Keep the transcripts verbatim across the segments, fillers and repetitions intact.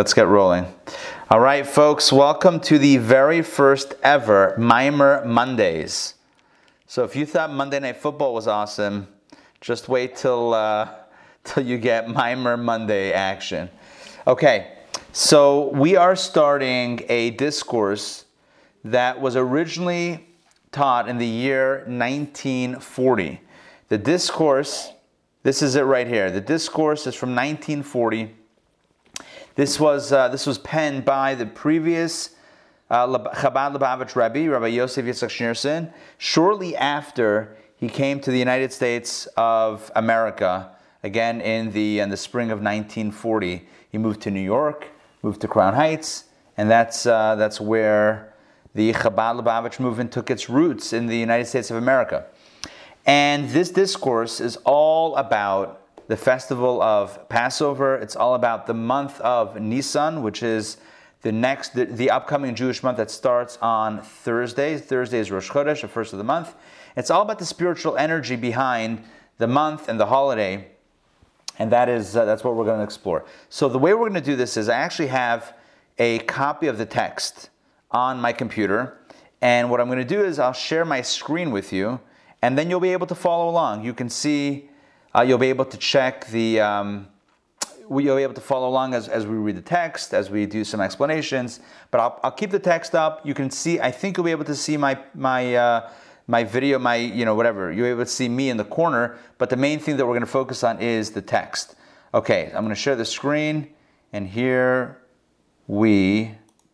let's get rolling. All right, folks, welcome to the very first ever Maimer Mondays. So if you thought Monday Night Football was awesome, just wait till uh, till you get Maimer Monday action. Okay, so we are starting a discourse that was originally taught in the year nineteen forty. The discourse, this is it right here. The discourse is from nineteen forty. This was uh, this was penned by the previous uh, Chabad Lubavitch Rebbe, Rabbi Yosef Yitzchak Schneerson, shortly after he came to the United States of America, again in the in the spring of nineteen forty. He moved to New York, moved to Crown Heights, and that's uh, that's where the Chabad Lubavitch movement took its roots in the United States of America. And this discourse is all about the festival of Passover. It's all about the month of Nisan, which is the next, the, the upcoming Jewish month that starts on Thursday. Thursday is Rosh Chodesh, the first of the month. It's all about the spiritual energy behind the month and the holiday, and that is uh, that's what we're going to explore. So the way we're going to do this is I actually have a copy of the text on my computer, and what I'm going to do is I'll share my screen with you, and then you'll be able to follow along. You can see. Uh, you'll be able to check the, um, you'll be able to follow along as, as we read the text, as we do some explanations. But I'll, I'll keep the text up. You can see, I think you'll be able to see my my uh, my video, my, you know, whatever. You'll be able to see me in the corner. But the main thing that we're going to focus on is the text. Okay, I'm going to share the screen. And here we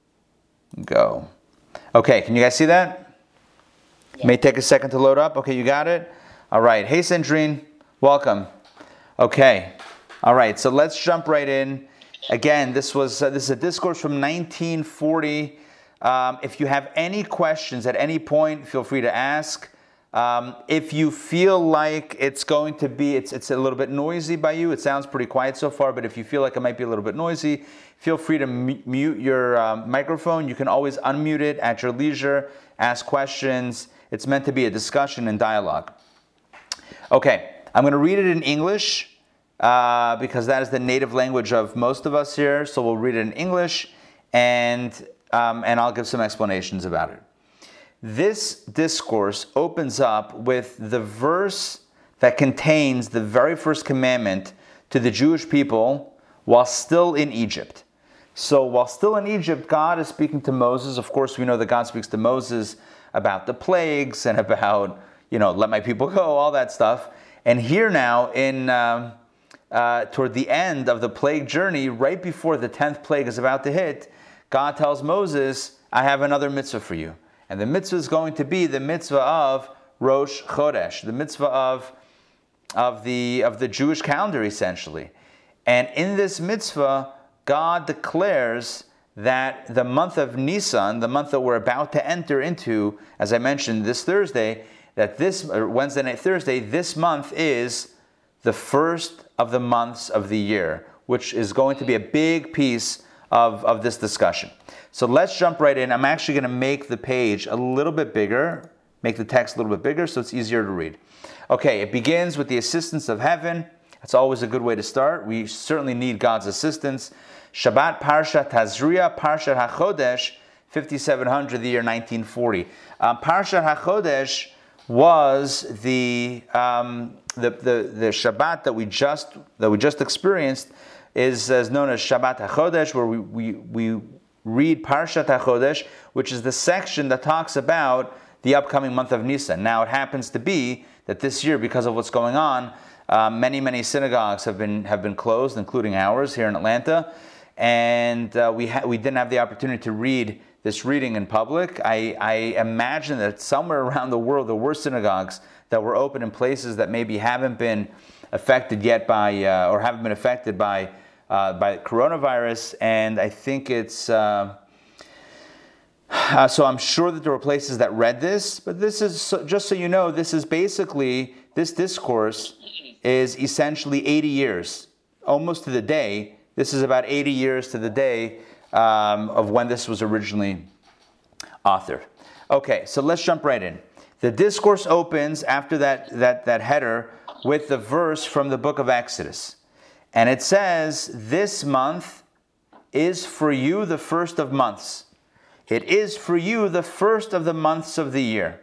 go. Okay, can you guys see that? Yeah. May take a second to load up. Okay, you got it? All right. Hey, Sandrine. Welcome. Okay. All right. So let's jump right in. Again, this was uh, this is a discourse from nineteen forty. Um, if you have any questions at any point, feel free to ask. Um, if you feel like it's going to be, it's it's a little bit noisy by you. It sounds pretty quiet so far, but if you feel like it might be a little bit noisy, feel free to m- mute your um, microphone. You can always unmute it at your leisure. Ask questions. It's meant to be a discussion and dialogue. Okay. I'm going to read it in English uh, because that is the native language of most of us here. So we'll read it in English, and um, and I'll give some explanations about it. This discourse opens up with the verse that contains the very first commandment to the Jewish people while still in Egypt. So while still in Egypt, God is speaking to Moses. Of course, we know that God speaks to Moses about the plagues and about, you know, let my people go, all that stuff. And here now, in um, uh, toward the end of the plague journey, right before the tenth plague is about to hit, God tells Moses, I have another mitzvah for you. And the mitzvah is going to be the mitzvah of Rosh Chodesh, the mitzvah of, of, the, of the Jewish calendar, essentially. And in this mitzvah, God declares that the month of Nisan, the month that we're about to enter into, as I mentioned, this Thursday, that this Wednesday night, Thursday, this month is the first of the months of the year, which is going to be a big piece of, of this discussion. So let's jump right in. I'm actually going to make the page a little bit bigger, make the text a little bit bigger so it's easier to read. Okay, it begins with the assistance of heaven. That's always a good way to start. We certainly need God's assistance. Shabbat Parshat Tazria, Parshat HaChodesh, fifty-seven hundred, the year nineteen forty. Um, Parshat HaChodesh was the, um, the the the Shabbat that we just that we just experienced is, is known as Shabbat HaChodesh, where we, we we read Parshat HaChodesh, which is the section that talks about the upcoming month of Nisan. Now, it happens to be that this year, because of what's going on, uh, many many synagogues have been have been closed, including ours here in Atlanta, and uh, we ha- we didn't have the opportunity to read this reading in public. I, I imagine that somewhere around the world there were synagogues that were open in places that maybe haven't been affected yet by, uh, or haven't been affected by uh, by coronavirus. And I think it's, uh, uh, so I'm sure that there were places that read this, but this is, so, just so you know, this is basically, this discourse is essentially eighty years, almost to the day. This is about eighty years to the day Um, of when this was originally authored. Okay, so let's jump right in. The discourse opens after that, that, that header with the verse from the book of Exodus. And it says, this month is for you the first of months. It is for you the first of the months of the year.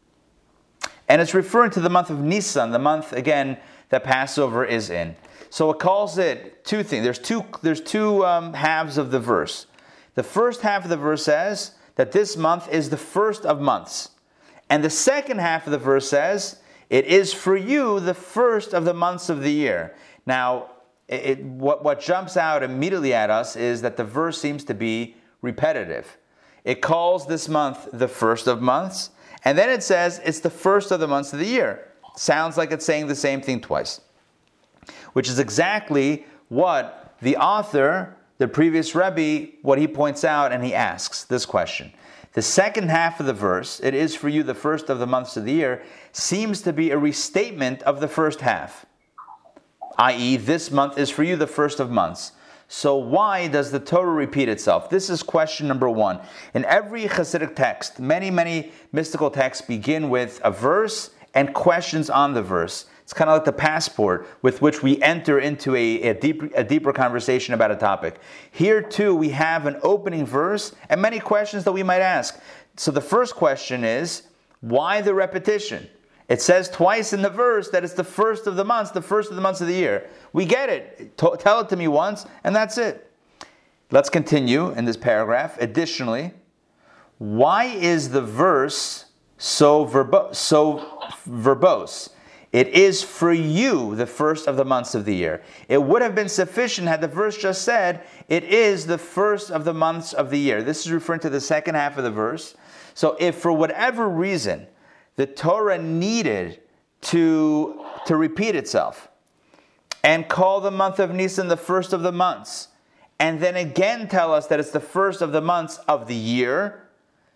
And it's referring to the month of Nisan, the month, again, that Passover is in. So it calls it two things. There's two, there's two um, halves of the verse. The first half of the verse says that this month is the first of months. And the second half of the verse says, it is for you the first of the months of the year. Now, it, what, what jumps out immediately at us is that the verse seems to be repetitive. It calls this month the first of months, and then it says it's the first of the months of the year. Sounds like it's saying the same thing twice, which is exactly what the author, the previous Rebbe, what he points out, and he asks this question. The second half of the verse, it is for you the first of the months of the year, seems to be a restatement of the first half, that is, this month is for you the first of months. So why does the Torah repeat itself? This is question number one. In every Hasidic text, many, many mystical texts begin with a verse and questions on the verse. It's kind of like the passport with which we enter into a, a, deep, a deeper conversation about a topic. Here too, we have an opening verse and many questions that we might ask. So the first question is, why the repetition? It says twice in the verse that it's the first of the months, the first of the months of the year. We get it. T- tell it to me once, and that's it. Let's continue in this paragraph. Additionally, why is the verse so, verbo- so verbose? It is for you the first of the months of the year. It would have been sufficient had the verse just said, it is the first of the months of the year. This is referring to the second half of the verse. So if for whatever reason the Torah needed to, to repeat itself and call the month of Nisan the first of the months, and then again tell us that it's the first of the months of the year,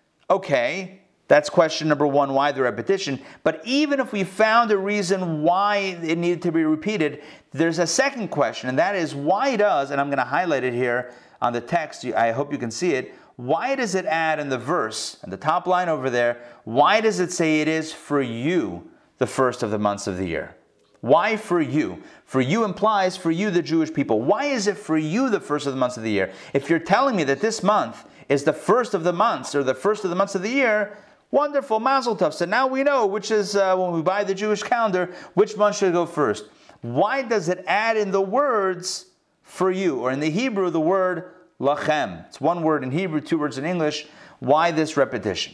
okay, that's question number one, why the repetition. But even if we found a reason why it needed to be repeated, there's a second question, and that is why does, and I'm going to highlight it here on the text, I hope you can see it, why does it add in the verse, in the top line over there, why does it say it is for you the first of the months of the year? Why for you? For you implies for you, the Jewish people. Why is it for you the first of the months of the year? If you're telling me that this month is the first of the months, or the first of the months of the year, wonderful, mazel tov. So now we know which is, uh, when we buy the Jewish calendar, which month should go first. Why does it add in the words for you? Or in the Hebrew, the word lachem. It's one word in Hebrew, two words in English. Why this repetition?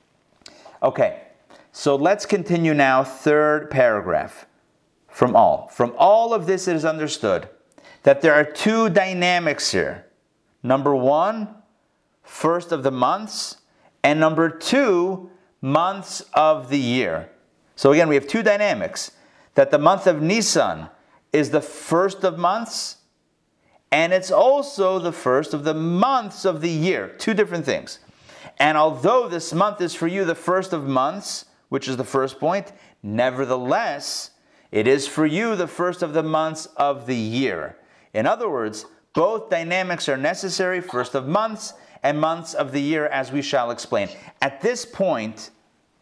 Okay, so let's continue now, third paragraph. From all. From all of this, it is understood that there are two dynamics here. Number one, first of the months, and number two, months of the year. So again, we have two dynamics. That the month of Nisan is the first of months, and it's also the first of the months of the year. Two different things. And although this month is for you the first of months, which is the first point, nevertheless, it is for you the first of the months of the year. In other words, both dynamics are necessary, first of months and months of the year, as we shall explain. At this point,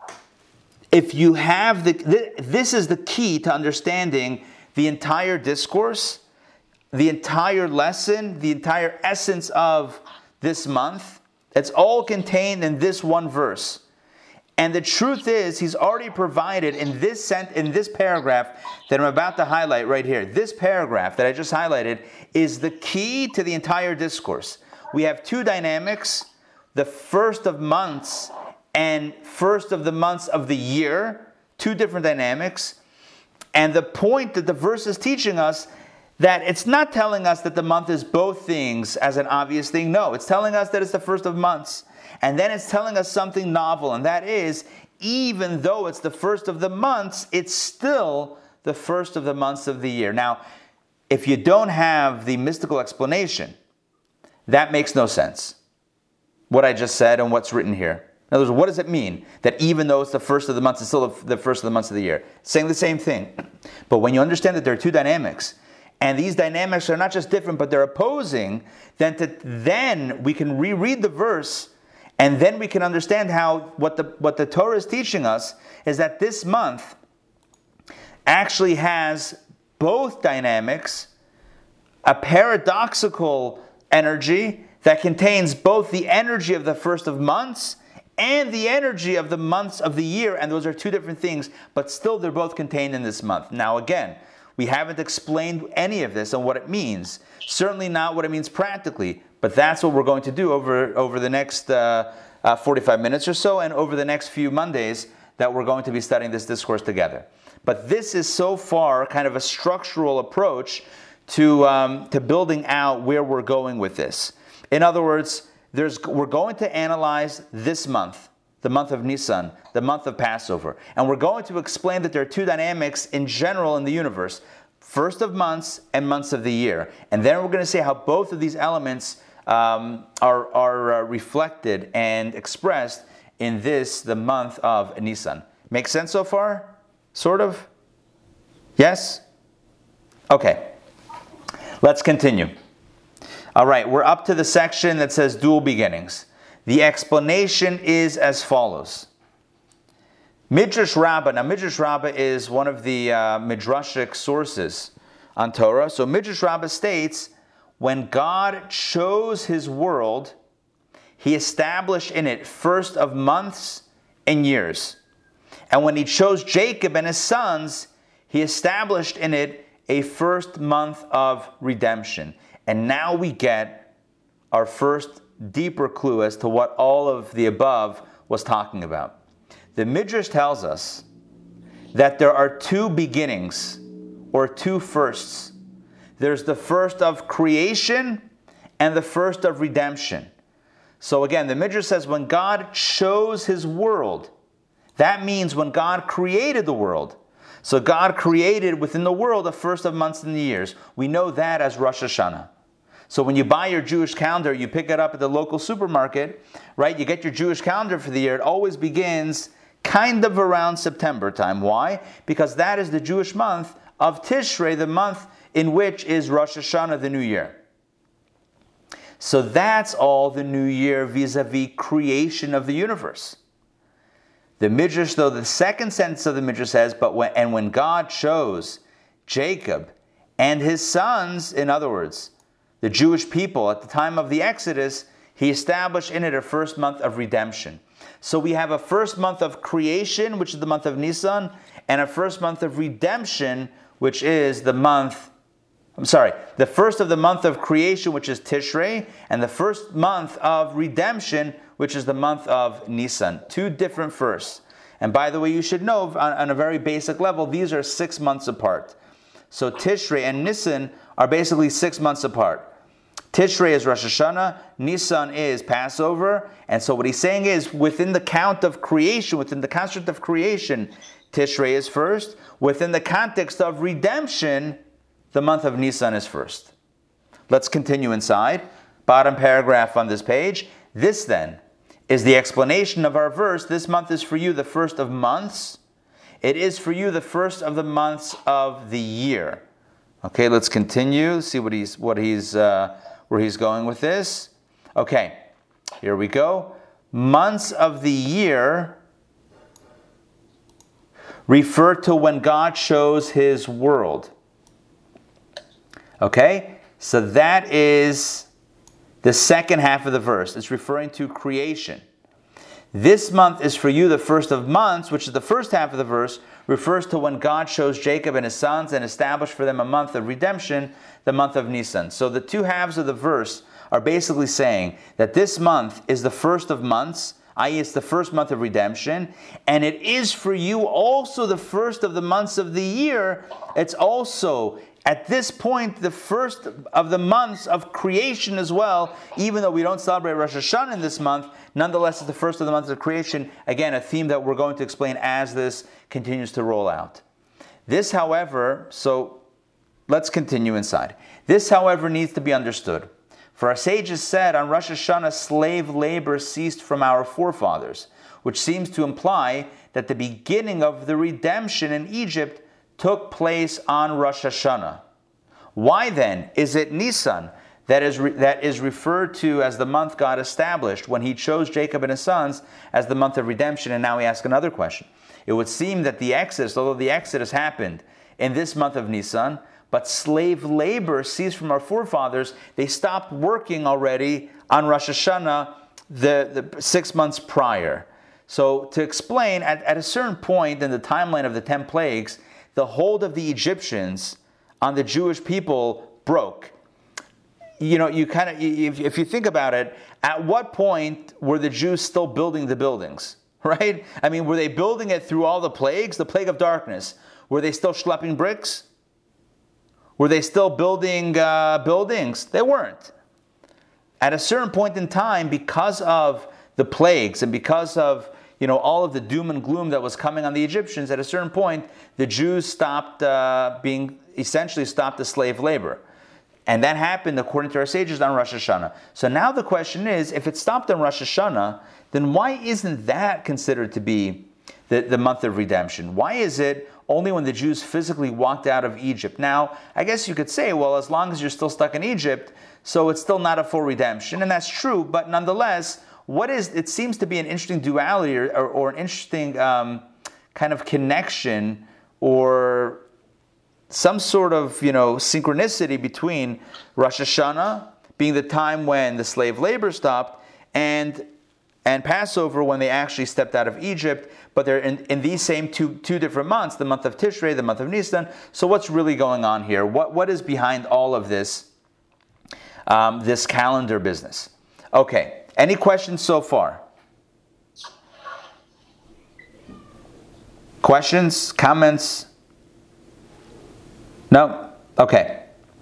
if you have the, this is the key to understanding the entire discourse, the entire lesson, the entire essence of this month. It's all contained in this one verse. And the truth is, he's already provided in this sent in this paragraph that I'm about to highlight right here. This paragraph that I just highlighted is the key to the entire discourse. We have two dynamics, the first of months and first of the months of the year, two different dynamics. And the point that the verse is teaching us, that it's not telling us that the month is both things as an obvious thing. No, it's telling us that it's the first of months. And then it's telling us something novel, and that is, even though it's the first of the months, it's still the first of the months of the year. Now, if you don't have the mystical explanation, that makes no sense. What I just said and what's written here. In other words, what does it mean that even though it's the first of the months, it's still the first of the months of the year? It's saying the same thing. But when you understand that there are two dynamics, and these dynamics are not just different, but they're opposing, then, to, then we can reread the verse, and then we can understand how what the what the Torah is teaching us is that this month actually has both dynamics, a paradoxical energy that contains both the energy of the first of months and the energy of the months of the year, and those are two different things, but still they're both contained in this month. Now again, we haven't explained any of this and what it means. Certainly not what it means practically, but that's what we're going to do over, over the next uh, uh, forty-five minutes or so, and over the next few Mondays that we're going to be studying this discourse together. But this is so far kind of a structural approach to, um, to building out where we're going with this. In other words, there's, we're going to analyze this month, the month of Nisan, the month of Passover. And we're going to explain that there are two dynamics in general in the universe, first of months and months of the year. And then we're going to say how both of these elements um, are, are uh, reflected and expressed in this, the month of Nisan. Make sense so far? Sort of? Yes? Okay. Let's continue. All right, we're up to the section that says dual beginnings. The explanation is as follows. Midrash Rabbah. Now, Midrash Rabbah is one of the uh, midrashic sources on Torah. So Midrash Rabbah states, when God chose his world, he established in it first of months and years. And when he chose Jacob and his sons, he established in it a first month of redemption. And now we get our first deeper clue as to what all of the above was talking about. The Midrash tells us that there are two beginnings, or two firsts. There's the first of creation and the first of redemption. So again, the Midrash says when God chose his world, that means when God created the world. So God created within the world the first of months and the years. We know that as Rosh Hashanah. So when you buy your Jewish calendar, you pick it up at the local supermarket, right? You get your Jewish calendar for the year. It always begins kind of around September time. Why? Because that is the Jewish month of Tishrei, the month in which is Rosh Hashanah, the new year. So that's all the new year vis-a-vis creation of the universe. The Midrash, though, the second sentence of the Midrash says, "But when and when God chose Jacob and his sons," in other words, the Jewish people at the time of the Exodus, he established in it a first month of redemption. So we have a first month of creation, which is the month of Nisan, and a first month of redemption, which is the month, I'm sorry, the first of the month of creation, which is Tishrei, and the first month of redemption, which is the month of Nisan. Two different firsts. And by the way, you should know, on, on a very basic level, these are six months apart. So Tishrei and Nisan are basically six months apart. Tishrei is Rosh Hashanah, Nisan is Passover, and so what he's saying is, within the count of creation, within the construct of creation, Tishrei is first. Within the context of redemption, the month of Nisan is first. Let's continue inside. Bottom paragraph on this page. This then is the explanation of our verse. This month is for you the first of months. It is for you the first of the months of the year. Okay, let's continue. See what he's what he's uh, where he's going with this. Okay, here we go. Months of the year refer to when God chose his world. Okay, so that is the second half of the verse. It's referring to creation. This month is for you the first of months, which is the first half of the verse, refers to when God chose Jacob and his sons and established for them a month of redemption, the month of Nisan. So the two halves of the verse are basically saying that this month is the first of months, that is it's the first month of redemption, and it is for you also the first of the months of the year. It's also at this point the first of the months of creation as well, even though we don't celebrate Rosh Hashanah in this month. Nonetheless, it's the first of the months of creation. Again, a theme that we're going to explain as this continues to roll out. This, however, so let's continue inside. This, however, needs to be understood. For our sages said, on Rosh Hashanah, slave labor ceased from our forefathers, which seems to imply that the beginning of the redemption in Egypt took place on Rosh Hashanah. Why then is it Nisan that is re- that is referred to as the month God established when he chose Jacob and his sons as the month of redemption? And now we ask another question. It would seem that the Exodus, although the Exodus happened in this month of Nisan, But slave labor ceased from our forefathers. They stopped working already on Rosh Hashanah the, the six months prior. So to explain, at, at a certain point in the timeline of the ten plagues, the hold of the Egyptians on the Jewish people broke. You know, you kind of, if, if you think about it, at what point were the Jews still building the buildings, right? I mean, were they building it through all the plagues, the plague of darkness? Were they still schlepping bricks? Were they still building uh, buildings? They weren't. At a certain point in time, because of the plagues and because of, you know, all of the doom and gloom that was coming on the Egyptians, at a certain point, the Jews stopped uh, being, essentially stopped the slave labor. And that happened, according to our sages, on Rosh Hashanah. So now the question is, if it stopped on Rosh Hashanah, then why isn't that considered to be the, the month of redemption? Why is it only when the Jews physically walked out of Egypt? Now, I guess you could say, well, as long as you're still stuck in Egypt, so it's still not a full redemption. And that's true, but nonetheless, what is, it seems to be an interesting duality or, or, or an interesting um, kind of connection or some sort of, you know, synchronicity between Rosh Hashanah being the time when the slave labor stopped and and Passover when they actually stepped out of Egypt, but they're in, in these same two two different months, the month of Tishrei, the month of Nisan. So what's really going on here? What What is behind all of this, um, this calendar business? Okay, any questions so far? Questions, comments? No? Okay.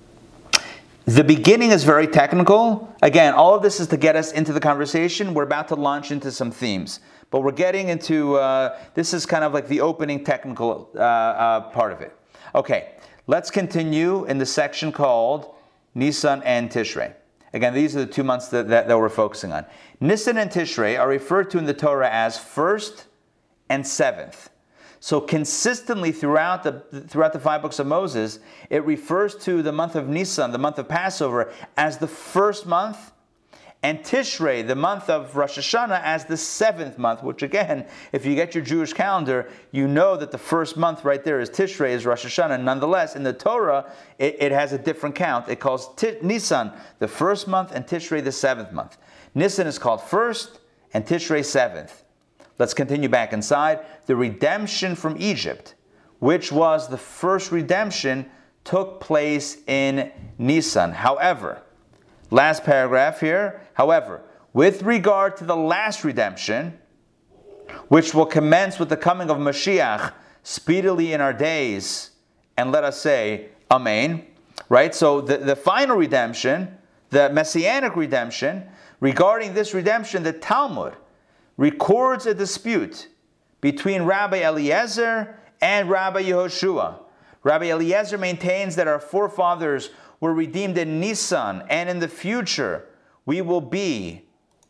The beginning is very technical. Again, all of this is to get us into the conversation. We're about to launch into some themes. But we're getting into, uh, this is kind of like the opening technical uh, uh, part of it. Okay, let's continue in the section called Nisan and Tishrei. Again, these are the two months that, that, that we're focusing on. Nisan and Tishrei are referred to in the Torah as first and seventh. So consistently throughout the throughout the five books of Moses, it refers to the month of Nisan, the month of Passover, as the first month, and Tishrei, the month of Rosh Hashanah, as the seventh month, which again, if you get your Jewish calendar, you know that the first month right there is Tishrei, is Rosh Hashanah. Nonetheless, in the Torah, it, it has a different count. It calls T- Nisan the first month and Tishrei the seventh month. Nisan is called first and Tishrei seventh. Let's continue back inside. The redemption from Egypt, which was the first redemption, took place in Nisan. However, last paragraph here, however, with regard to the last redemption, which will commence with the coming of Mashiach speedily in our days, and let us say, Amen. Right? So the, the final redemption, the messianic redemption, regarding this redemption, the Talmud records a dispute between Rabbi Eliezer and Rabbi Yehoshua. Rabbi Eliezer maintains that our forefathers were redeemed in Nisan, and in the future we will be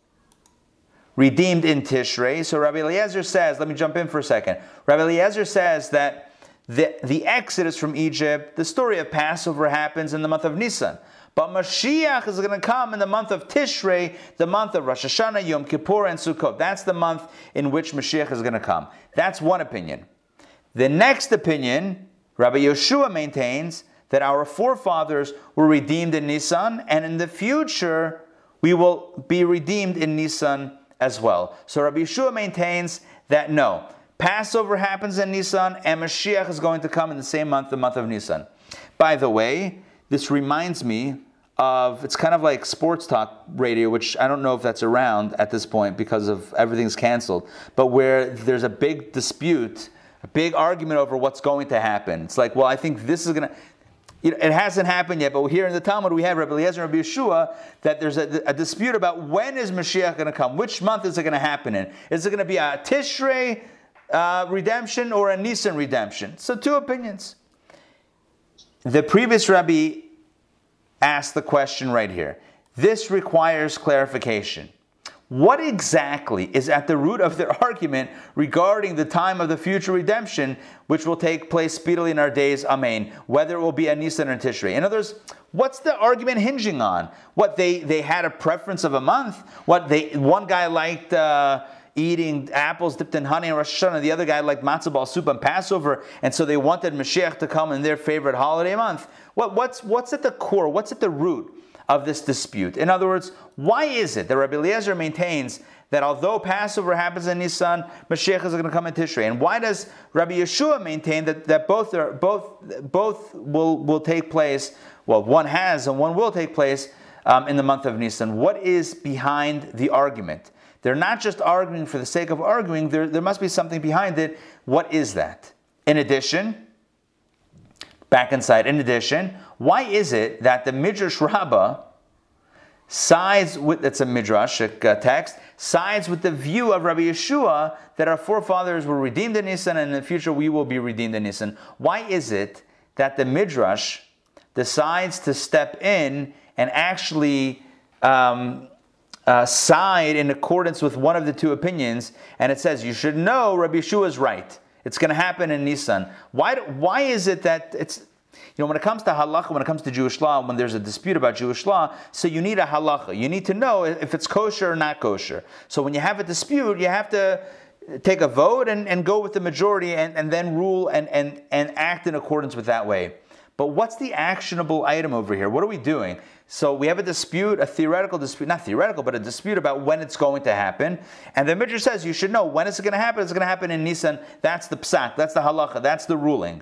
redeemed in Tishrei. So Rabbi Eliezer says, let me jump in for a second. Rabbi Eliezer says that the, the exodus from Egypt, the story of Passover happens in the month of Nisan. But Mashiach is going to come in the month of Tishrei, the month of Rosh Hashanah, Yom Kippur, and Sukkot. That's the month in which Mashiach is going to come. That's one opinion. The next opinion, Rabbi Yehoshua maintains that our forefathers were redeemed in Nisan, and in the future, we will be redeemed in Nisan as well. So Rabbi Yehoshua maintains that no, Passover happens in Nisan, and Mashiach is going to come in the same month, the month of Nisan. By the way, this reminds me of, it's kind of like sports talk radio, which I don't know if that's around at this point because of everything's canceled, but where there's a big dispute, a big argument over what's going to happen. It's like, well, I think this is going to, you know, it hasn't happened yet, but here in the Talmud we have Rabbi Eliezer and Rabbi Yehoshua that there's a, a dispute about when is Mashiach going to come, which month is it going to happen in? Is it going to be a Tishrei uh, redemption or a Nisan redemption? So two opinions. The previous Rabbi asked the question right here. This requires clarification. What exactly is at the root of their argument regarding the time of the future redemption, which will take place speedily in our days, Amen, whether it will be a Nisan or Tishrei? In other words, what's the argument hinging on? What, they, they had a preference of a month? What, they one guy liked uh, eating apples dipped in honey on Rosh Hashanah. The other guy liked matzo ball soup on Passover, and so they wanted Mashiach to come in their favorite holiday month. What, what's, what's at the core, what's at the root of this dispute? In other words, why is it that Rabbi Eliezer maintains that although Passover happens in Nisan, Mashiach is going to come in Tishrei? And why does Rabbi Yeshua maintain that, that both are both both will, will take place, well, one has and one will take place um, in the month of Nisan? What is behind the argument? They're not just arguing for the sake of arguing, there, there must be something behind it. What is that? In addition, back inside, in addition, why is it that the Midrash Rabbah sides with, it's a Midrashic uh, text, sides with the view of Rabbi Yeshua that our forefathers were redeemed in Nisan and in the future we will be redeemed in Nisan? Why is it that the Midrash decides to step in and actually um, uh, side in accordance with one of the two opinions, and it says, you should know Rabbi Yeshua is right. It's going to happen in Nisan. Why, why is it that it's, you know, when it comes to halacha, when it comes to Jewish law, when there's a dispute about Jewish law, so you need a halacha. You need to know if it's kosher or not kosher. So when you have a dispute, you have to take a vote and, and go with the majority and, and then rule and, and, and act in accordance with that way. But what's the actionable item over here? What are we doing? So we have a dispute, a theoretical dispute, not theoretical, but a dispute about when it's going to happen. And the Midrash says you should know when it's going to happen. It's going to happen in Nisan. That's the psak, that's the halacha, that's the ruling.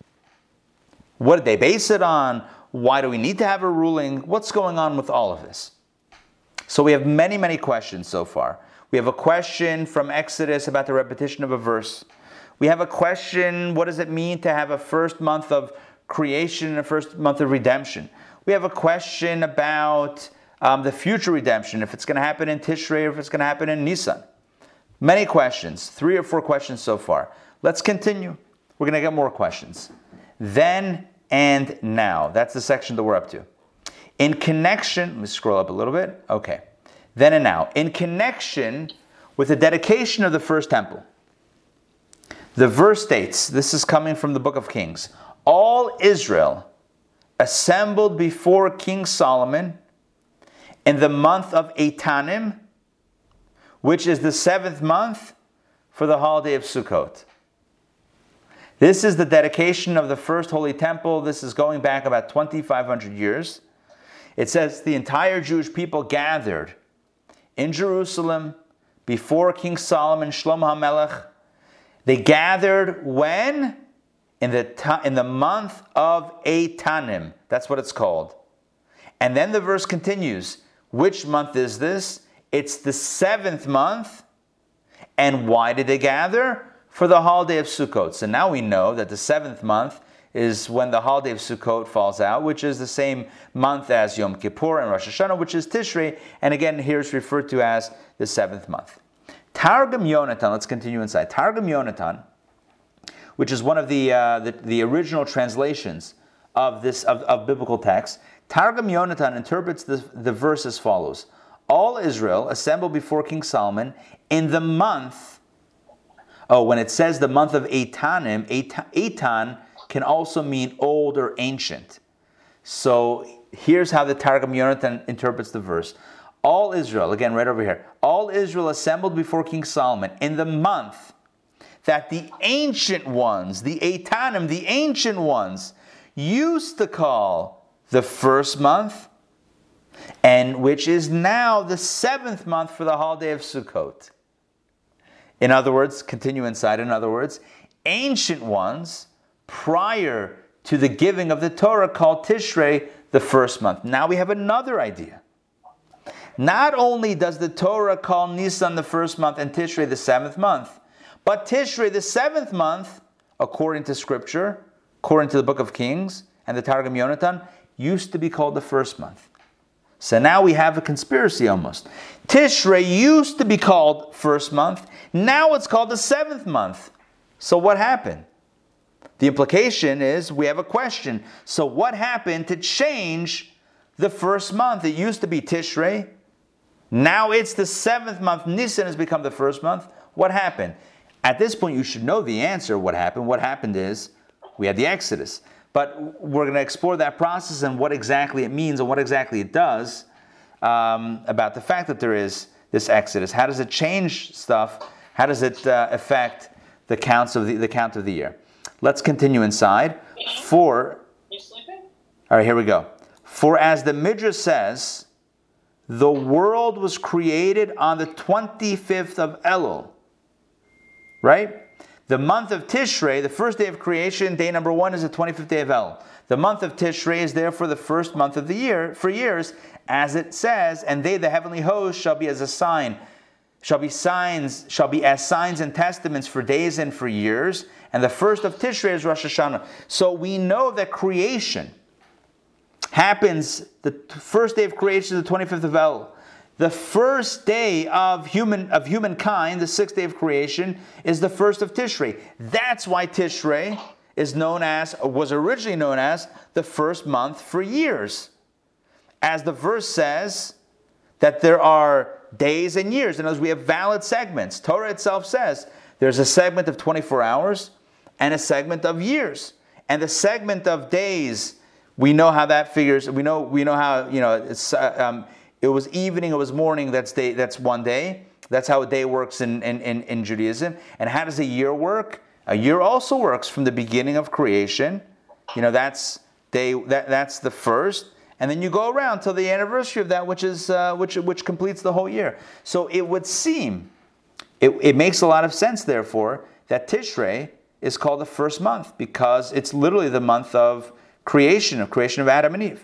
What did they base it on? Why do we need to have a ruling? What's going on with all of this? So we have many, many questions so far. We have a question from Exodus about the repetition of a verse. We have a question, what does it mean to have a first month of creation and a first month of redemption? We have a question about um, the future redemption, if it's going to happen in Tishrei or if it's going to happen in Nisan. Many questions, three or four questions so far. Let's continue. We're going to get more questions. Then and now. That's the section that we're up to. In connection, let me scroll up a little bit. Okay. Then and now. In connection with the dedication of the first temple, the verse states, this is coming from the book of Kings, all Israel assembled before King Solomon in the month of Etanim, which is the seventh month for the holiday of Sukkot. This is the dedication of the first holy temple. This is going back about twenty-five hundred years. It says the entire Jewish people gathered in Jerusalem before King Solomon, Shlomo HaMelech. They gathered when? In the, in the month of Etanim. That's what it's called. And then the verse continues. Which month is this? It's the seventh month. And why did they gather? For the holiday of Sukkot. So now we know that the seventh month is when the holiday of Sukkot falls out, which is the same month as Yom Kippur and Rosh Hashanah, which is Tishrei. And again, here it's referred to as the seventh month. Targum Yonatan, let's continue inside. Targum Yonatan, which is one of the, uh, the, the original translations of this of, of biblical text. Targum Yonatan interprets the, the verse as follows. All Israel assembled before King Solomon in the month. Oh, when it says the month of Etanim, Etan can also mean old or ancient. So here's how the Targum Yonatan interprets the verse. All Israel, again right over here, all Israel assembled before King Solomon in the month that the ancient ones, the Etanim, the ancient ones, used to call the first month, and which is now the seventh month for the holiday of Sukkot. In other words, continue inside, in other words, ancient ones prior to the giving of the Torah called Tishrei the first month. Now we have another idea. Not only does the Torah call Nisan the first month and Tishrei the seventh month, but Tishrei the seventh month, according to Scripture, according to the book of Kings and the Targum Yonatan, used to be called the first month. So now we have a conspiracy almost. Tishrei used to be called first month. Now it's called the seventh month. So what happened? The implication is we have a question. So what happened to change the first month? It used to be Tishrei. Now it's the seventh month. Nisan has become the first month. What happened? At this point, you should know the answer. What happened? What happened is we had the Exodus. But we're going to explore that process and what exactly it means and what exactly it does um, about the fact that there is this Exodus? How does it change stuff? How does it uh, affect the counts of the, the count of the year? Let's continue inside. For, You sleeping? all right, here we go. For as the Midrash says, the world was created on the twenty-fifth of Elul. Right? The month of Tishrei, the first day of creation, day number one is the twenty-fifth day of Elul. The month of Tishrei is therefore the first month of the year for years, as it says, and they, the heavenly host, shall be as a sign, shall be signs, shall be as signs and testaments for days and for years. And the first of Tishrei is Rosh Hashanah. So we know that creation happens, the first day of creation is the twenty-fifth of Elul. The first day of human of humankind, the sixth day of creation, is the first of Tishrei. That's why Tishrei is known as, was originally known as, the first month for years. As the verse says, that there are days and years, and as we have valid segments. Torah itself says there's a segment of twenty-four hours and a segment of years. And the segment of days, we know how that figures. We know we know how, you know, it's uh, um, it was evening, it was morning, that's day, that's one day. That's how a day works in, in, in, in Judaism. And how does a year work? A year also works from the beginning of creation. You know, that's day that that's the first. And then you go around till the anniversary of that, which is uh, which which completes the whole year. So it would seem, it, it makes a lot of sense, therefore, that Tishrei is called the first month, because it's literally the month of creation, of creation of Adam and Eve.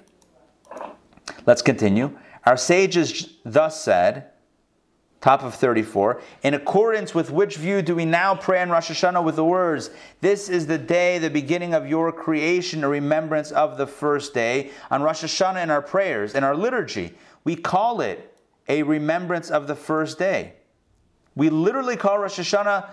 Let's continue. Our sages thus said, top of thirty-four, in accordance with which view do we now pray on Rosh Hashanah with the words, this is the day, the beginning of your creation, a remembrance of the first day. On Rosh Hashanah in our prayers, in our liturgy, we call it a remembrance of the first day. We literally call Rosh Hashanah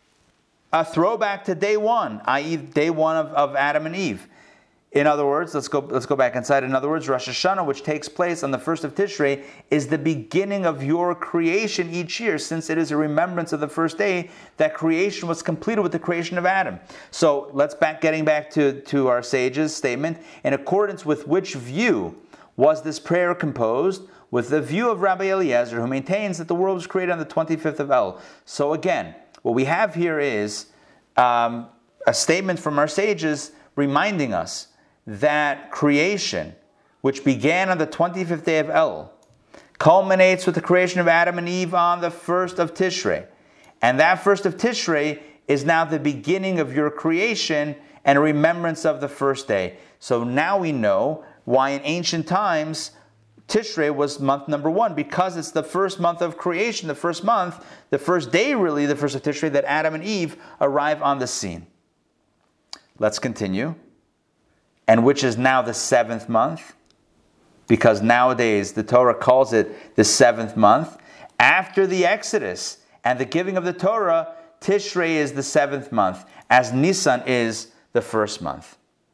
a throwback to day one, that is day one of, of Adam and Eve. In other words, let's go let's go back inside. In other words, Rosh Hashanah, which takes place on the first of Tishrei, is the beginning of your creation each year, since it is a remembrance of the first day that creation was completed with the creation of Adam. So let's back getting back to, to our sages' statement. In accordance with which view was this prayer composed? With the view of Rabbi Eliezer, who maintains that the world was created on the twenty-fifth of Elul. So again, what we have here is um, a statement from our sages reminding us that creation, which began on the twenty-fifth day of Elul, culminates with the creation of Adam and Eve on the first of Tishrei. And that first of Tishrei is now the beginning of your creation and a remembrance of the first day. So now we know why in ancient times Tishrei was month number one, because it's the first month of creation, the first month, the first day really, the first of Tishrei, that Adam and Eve arrive on the scene. Let's continue. And which is now the seventh month, because nowadays the Torah calls it the seventh month. After the Exodus and the giving of the Torah, Tishrei is the seventh month, as Nisan is the first month.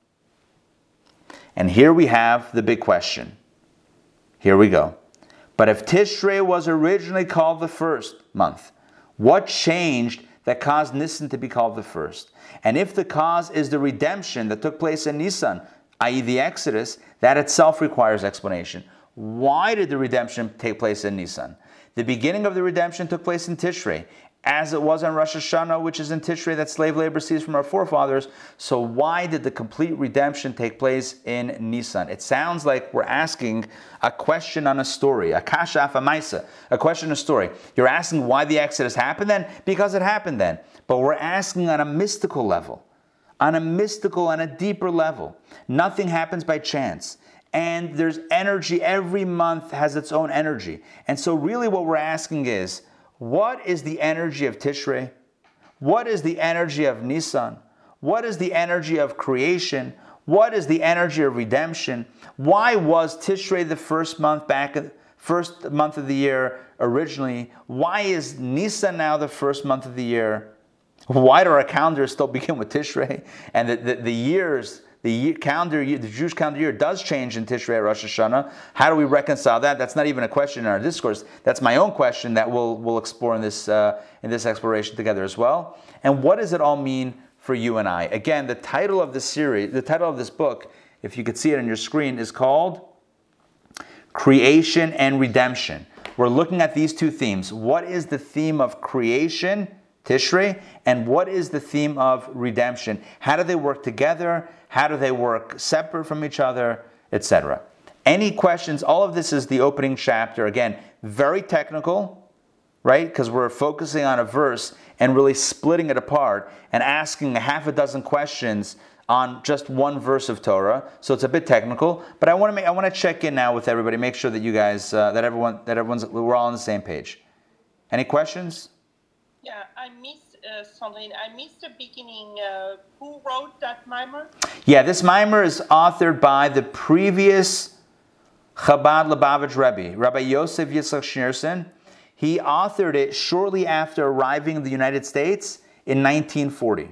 And here we have the big question. Here we go. But if Tishrei was originally called the first month, what changed that caused Nisan to be called the first? And if the cause is the redemption that took place in Nisan, that is the Exodus, that itself requires explanation. Why did the redemption take place in Nisan? The beginning of the redemption took place in Tishrei, as it was on Rosh Hashanah, which is in Tishrei, that slave labor ceased from our forefathers. So why did the complete redemption take place in Nisan? It sounds like we're asking a question on a story, a kasha afamaisa, a question on a story. You're asking why the Exodus happened then? Because it happened then. But we're asking on a mystical level, on a mystical and a deeper level. Nothing happens by chance. And there's energy. Every month has its own energy. And so really what we're asking is, what is the energy of Tishrei? What is the energy of Nisan? What is the energy of creation? What is the energy of redemption? Why was Tishrei the first month back, first month of the year originally? Why is Nisan now the first month of the year? Why do our calendars still begin with Tishrei? And the, the, the years, the year, calendar year, the Jewish calendar year does change in Tishrei at Rosh Hashanah. How do we reconcile that? That's not even a question in our discourse. That's my own question that we'll we'll explore in this uh, in this exploration together as well. And what does it all mean for you and I? Again, the title of this series, the title of this book, if you could see it on your screen, is called Creation and Redemption. we're looking at these two themes. What is the theme of creation, Tishrei, and what is the theme of redemption? How do they work together? How do they work separate from each other, et cetera? Any questions? All of this is the opening chapter. Again, very technical, right? Because we're focusing on a verse and really splitting it apart and asking a half a dozen questions on just one verse of Torah. So it's a bit technical, but I want to make, I want to check in now with everybody, make sure that you guys, uh, that everyone, that everyone's, we're all on the same page. Any questions? Yeah, I missed, uh, Sandrine, I missed the beginning. Uh, who wrote that mimer? Yeah, this mimer is authored by the previous Chabad Lubavitch Rebbe, Rabbi Yosef Yitzchak Schneerson. He authored it shortly after arriving in the United States in nineteen forty.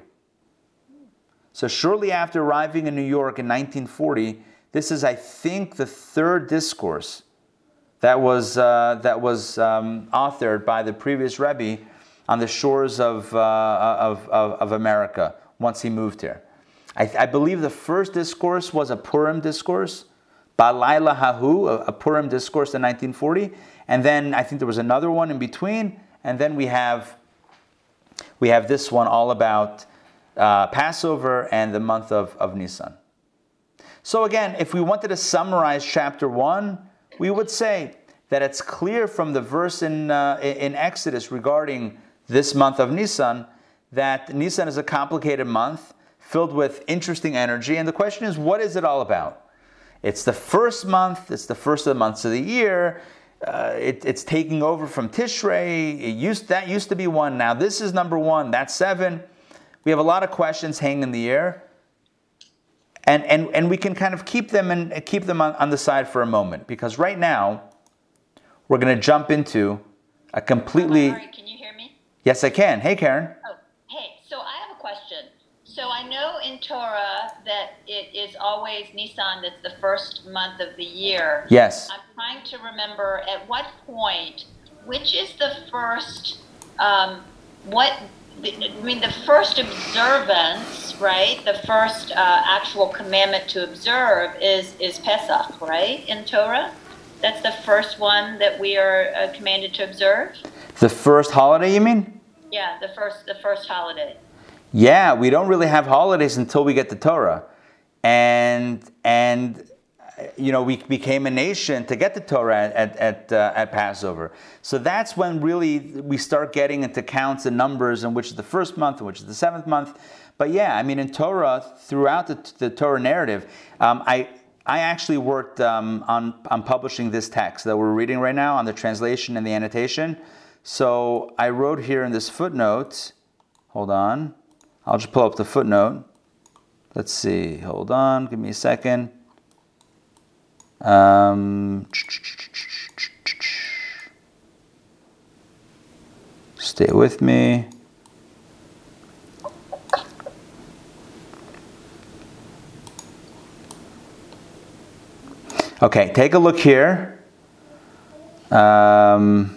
So shortly after arriving in New York in nineteen forty, this is, I think, the third discourse that was uh, that was um, authored by the previous Rebbe on the shores of, uh, of, of, of America once he moved here. I, I believe the first discourse was a Purim discourse, Balayla Hahu, a, a Purim discourse in nineteen forty, and then I think there was another one in between, and then we have we have this one all about uh, Passover and the month of, of Nisan. So again, if we wanted to summarize chapter one, we would say that it's clear from the verse in uh, in Exodus regarding this month of Nisan that Nisan is a complicated month filled with interesting energy, and the question is, what is it all about? It's the first month, it's the first of the months of the year, uh, it, it's taking over from Tishrei, it used, that used to be one, now this is number one, that's seven. We have a lot of questions hanging in the air, and, and, and we can kind of keep them, and keep them on, on the side for a moment, because right now, we're going to jump into a completely... All right, can you hear me? Yes, I can. Hey, Karen. Oh, hey, so I have a question. So I know in Torah that it is always Nisan that's the first month of the year. Yes. I'm trying to remember at what point, which is the first, um, what, I mean, the first observance, right? The first uh, actual commandment to observe is, is Pesach, right, in Torah? That's the first one that we are uh, commanded to observe? The first holiday, you mean? Yeah, the first the first holiday. Yeah, we don't really have holidays until we get the Torah. And, and you know, we became a nation to get the Torah at, at, uh, at Passover. So that's when really we start getting into counts and numbers and which is the first month and which is the seventh month. But yeah, I mean, in Torah, throughout the, the Torah narrative, um, I... I actually worked um, on, on publishing this text that we're reading right now, on the translation and the annotation. So I wrote here in this footnote, hold on, I'll just pull up the footnote. Let's see, hold on, give me a second. Um, stay with me. Okay, take a look here. Um,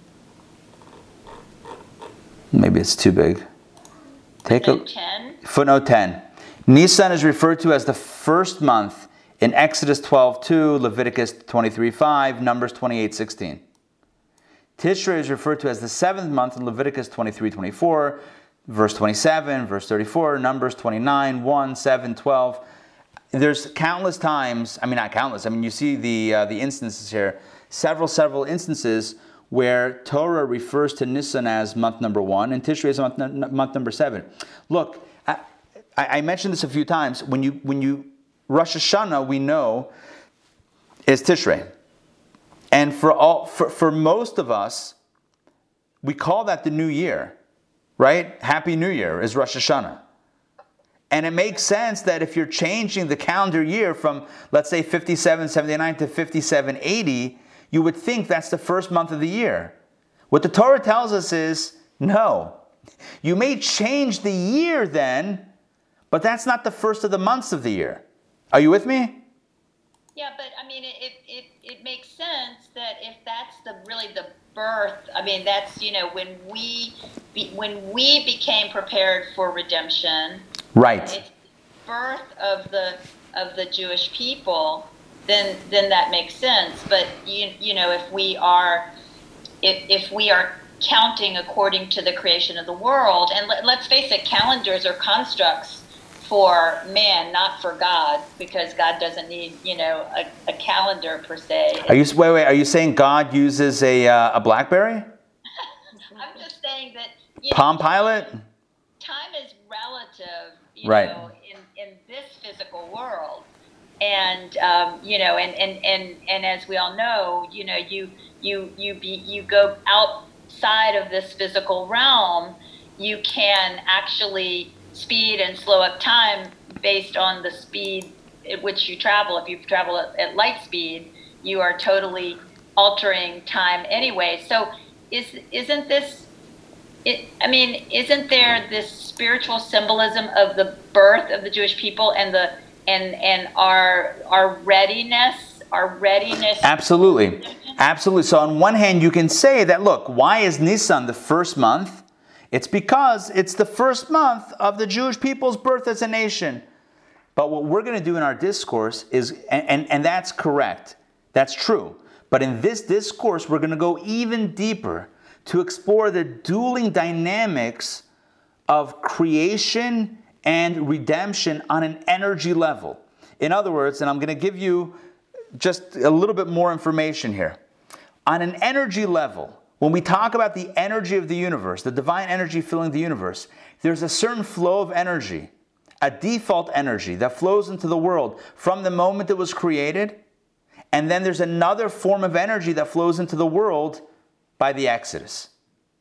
maybe it's too big. Take Footnote a ten. Footnote ten. Nisan is referred to as the first month in Exodus twelve two, Leviticus twenty-three five, Numbers twenty-eight sixteen. Tishrei is referred to as the seventh month in Leviticus twenty-three twenty-four, verse twenty-seven, verse thirty-four, Numbers twenty-nine one, seven, twelve. There's countless times, I mean not countless, I mean you see the uh, the instances here, several, several instances where Torah refers to Nisan as month number one and Tishrei as month, month number seven. Look, I, I mentioned this a few times, when you, when you, Rosh Hashanah we know is Tishrei. And for all, for, for most of us, we call that the new year, right? Happy New Year is Rosh Hashanah. And it makes sense that if you're changing the calendar year from, let's say, fifty-seven seventy-nine to fifty-seven eighty, you would think that's the first month of the year. What the Torah tells us is, no. You may change the year then, but that's not the first of the months of the year. Are you with me? Yeah, but I mean, it, it, it, it makes sense that if that's the really the birth, I mean, that's, you know, when we be, when we became prepared for redemption, right? It's the birth of the of the Jewish people, then then that makes sense. But you you know, if we are if, if we are counting according to the creation of the world, and let, let's face it, calendars are constructs for man, not for God, because God doesn't need, you know, a, a calendar per se. Are you wait wait? Are you saying God uses a uh, a BlackBerry? I'm just saying that you Palm know, Pilot? Time is relative, you Right. know, in, in this physical world, and um, you know, and, and, and, and as we all know, you know, you you you be you go outside of this physical realm, you can actually speed and slow up time based on the speed at which you travel. If you travel at, at light speed, you are totally altering time anyway. So is isn't this it, I mean, isn't there this spiritual symbolism of the birth of the Jewish people and the and and our our readiness, our readiness? Absolutely. Absolutely. So on one hand, you can say that, look, why is Nisan the first month? It's because it's the first month of the Jewish people's birth as a nation. But what we're going to do in our discourse is, and, and, and that's correct, that's true. But in this discourse, we're going to go even deeper to explore the dueling dynamics of creation and redemption on an energy level. In other words, and I'm going to give you just a little bit more information here. On an energy level, when we talk about the energy of the universe, the divine energy filling the universe, there's a certain flow of energy, a default energy that flows into the world from the moment it was created. And then there's another form of energy that flows into the world by the Exodus.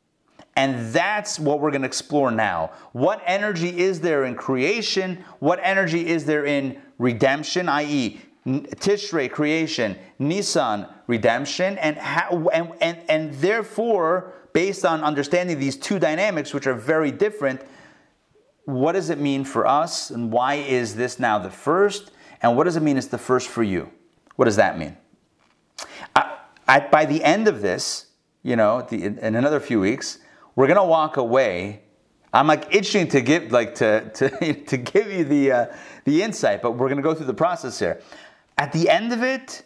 And that's what we're going to explore now. What energy is there in creation? What energy is there in redemption, that is, Tishrei, creation, Nisan, redemption, and, how, and, and, and therefore, based on understanding these two dynamics, which are very different, what does it mean for us, and why is this now the first, and what does it mean it's the first for you? What does that mean? I, I, by the end of this, you know, the, in another few weeks, we're going to walk away. I'm like itching to give, like to to, to give you the uh, the insight, but we're going to go through the process here. At the end of it,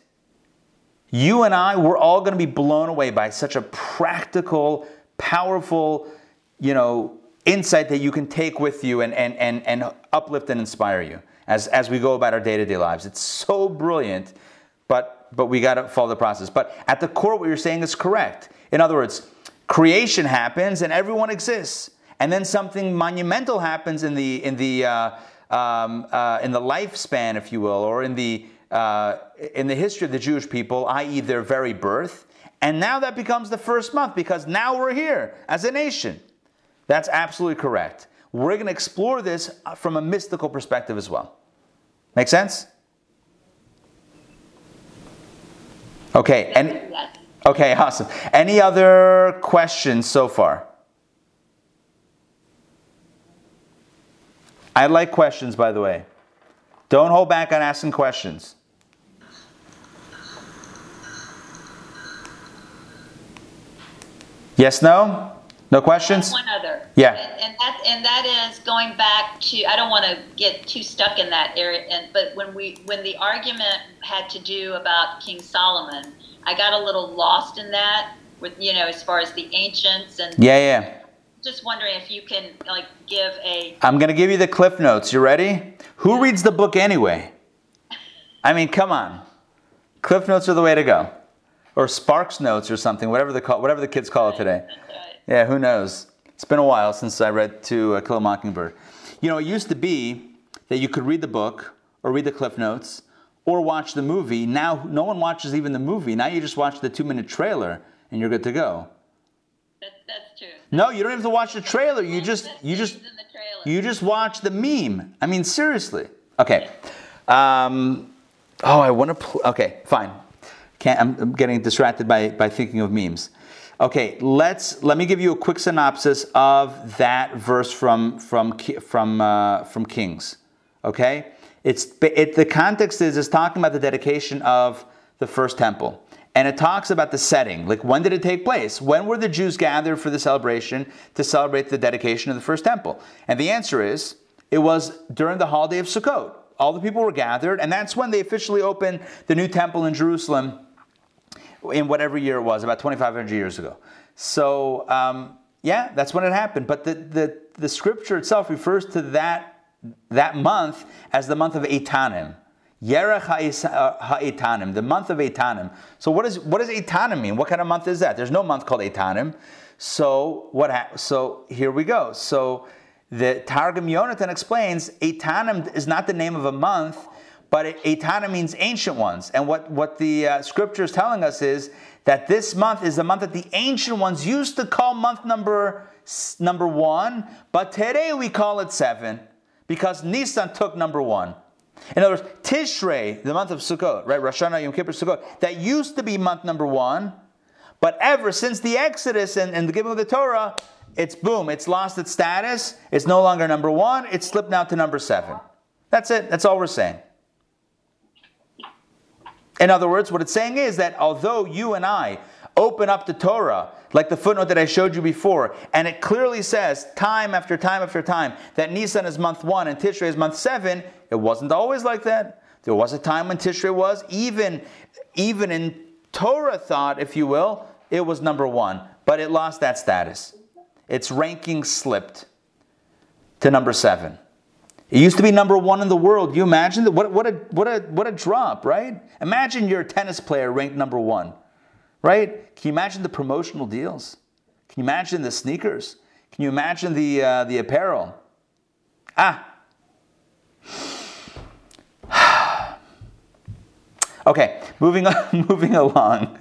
you and I, we're all going to be blown away by such a practical, powerful, you know, insight that you can take with you and and and, and uplift and inspire you as, as we go about our day-to-day lives. It's so brilliant, but but we got to follow the process. But at the core, what you're saying is correct. In other words, creation happens and everyone exists, and then something monumental happens in the in the uh, um, uh, in the lifespan, if you will, or in the Uh, in the history of the Jewish people, that is their very birth. And now that becomes the first month because now we're here as a nation. That's absolutely correct. We're going to explore this from a mystical perspective as well. Make sense? Okay. And, okay, awesome. Any other questions so far? I like questions, by the way. Don't hold back on asking questions. Yes, no? No questions? One other. Yeah. And, and that and that is going back to, I don't want to get too stuck in that area, and but when we when the argument had to do about King Solomon, I got a little lost in that with, you know, as far as the ancients and Yeah, yeah. Just wondering if you can like give a I'm going to give you the cliff notes. You ready? Who reads the book anyway? I mean, come on. Cliff notes are the way to go. Or Sparks notes or something, whatever the call, whatever the kids call it today. Yeah, who knows? It's been a while since I read To uh, Kill a Mockingbird. You know, it used to be that you could read the book or read the cliff notes or watch the movie. Now, no one watches even the movie. Now you just watch the two-minute trailer and you're good to go. That, that's true. No, you don't have to watch the trailer. You just, you just, you just watch the meme. I mean, seriously. Okay. Um, oh, I want to. Pl- okay, fine. Can't, I'm, I'm getting distracted by, by thinking of memes. Okay, let's let me give you a quick synopsis of that verse from from from uh, from Kings. Okay, it's it, the context is is talking about the dedication of the first temple, and it talks about the setting. Like, when did it take place? When were the Jews gathered for the celebration to celebrate the dedication of the first temple? And the answer is it was during the holiday of Sukkot. All the people were gathered, and that's when they officially opened the new temple in Jerusalem. in whatever year it was, about twenty-five hundred years ago. So, um, yeah, that's when it happened. But the, the, the scripture itself refers to that, that month as the month of Etanim. Yerech HaEtanim, the month of Etanim. So what, is, what does Etanim mean? What kind of month is that? There's no month called Etanim. So what? Ha- so here we go. So the Targum Yonatan explains Etanim is not the name of a month, but Etanim means ancient ones. And what, what the uh, scripture is telling us is that this month is the month that the ancient ones used to call month number, number one, but today we call it seven because Nisan took number one. In other words, Tishrei, the month of Sukkot, right? Rosh Hashanah, Yom Kippur, Sukkot, that used to be month number one, but ever since the Exodus and, and the giving of the Torah, it's boom, it's lost its status. It's no longer number one. It's slipped now to number seven. That's it. That's all we're saying. In other words, what it's saying is that although you and I open up the Torah, like the footnote that I showed you before, and it clearly says time after time after time that Nisan is month one and Tishrei is month seven, it wasn't always like that. There was a time when Tishrei was, even, even in Torah thought, if you will, it was number one, but it lost that status. Its ranking slipped to number seven. It used to be number one in the world. You imagine that? What, what a what a what a drop, right? Imagine you're a tennis player ranked number one, right? Can you imagine the promotional deals? Can you imagine the sneakers? Can you imagine the uh, the apparel? Ah. Okay, moving on, moving along.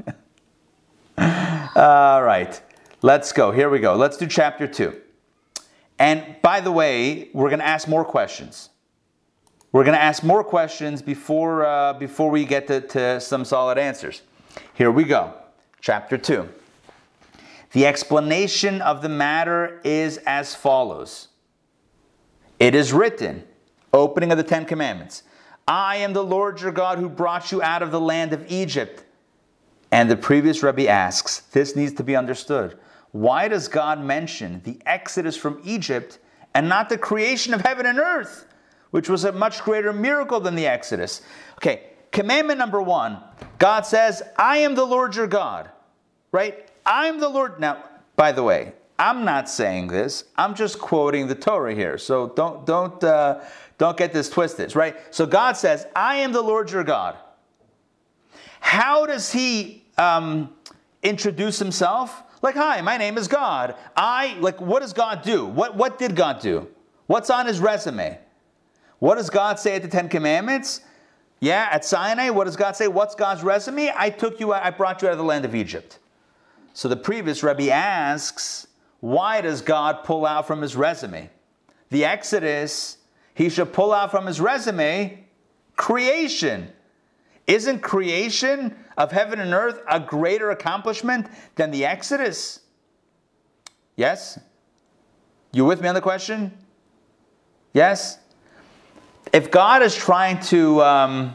All right, let's go. Here we go. Let's do chapter two. And by the way, we're going to ask more questions. We're going to ask more questions before uh, before we get to, to some solid answers. Here we go. Chapter two. The explanation of the matter is as follows. It is written, opening of the Ten Commandments, I am the Lord your God who brought you out of the land of Egypt. And the previous Rebbe asks, this needs to be understood. Why does God mention the exodus from Egypt and not the creation of heaven and earth, which was a much greater miracle than the exodus? Okay, commandment number one, God says, I am the Lord your God, right? I'm the Lord. Now, by the way, I'm not saying this. I'm just quoting the Torah here. So don't, don't, uh, don't get this twisted, right? So God says, I am the Lord your God. How does he um, introduce himself? Like, hi, my name is God. I, like, what does God do? What, what did God do? What's on his resume? What does God say at the Ten Commandments? Yeah, at Sinai, what does God say? What's God's resume? I took you, I brought you out of the land of Egypt. So the previous Rebbe asks, why does God pull out from his resume? The Exodus, he should pull out from his resume creation. Isn't creation of heaven and earth a greater accomplishment than the Exodus? Yes? You with me on the question? Yes? If God is trying to, um,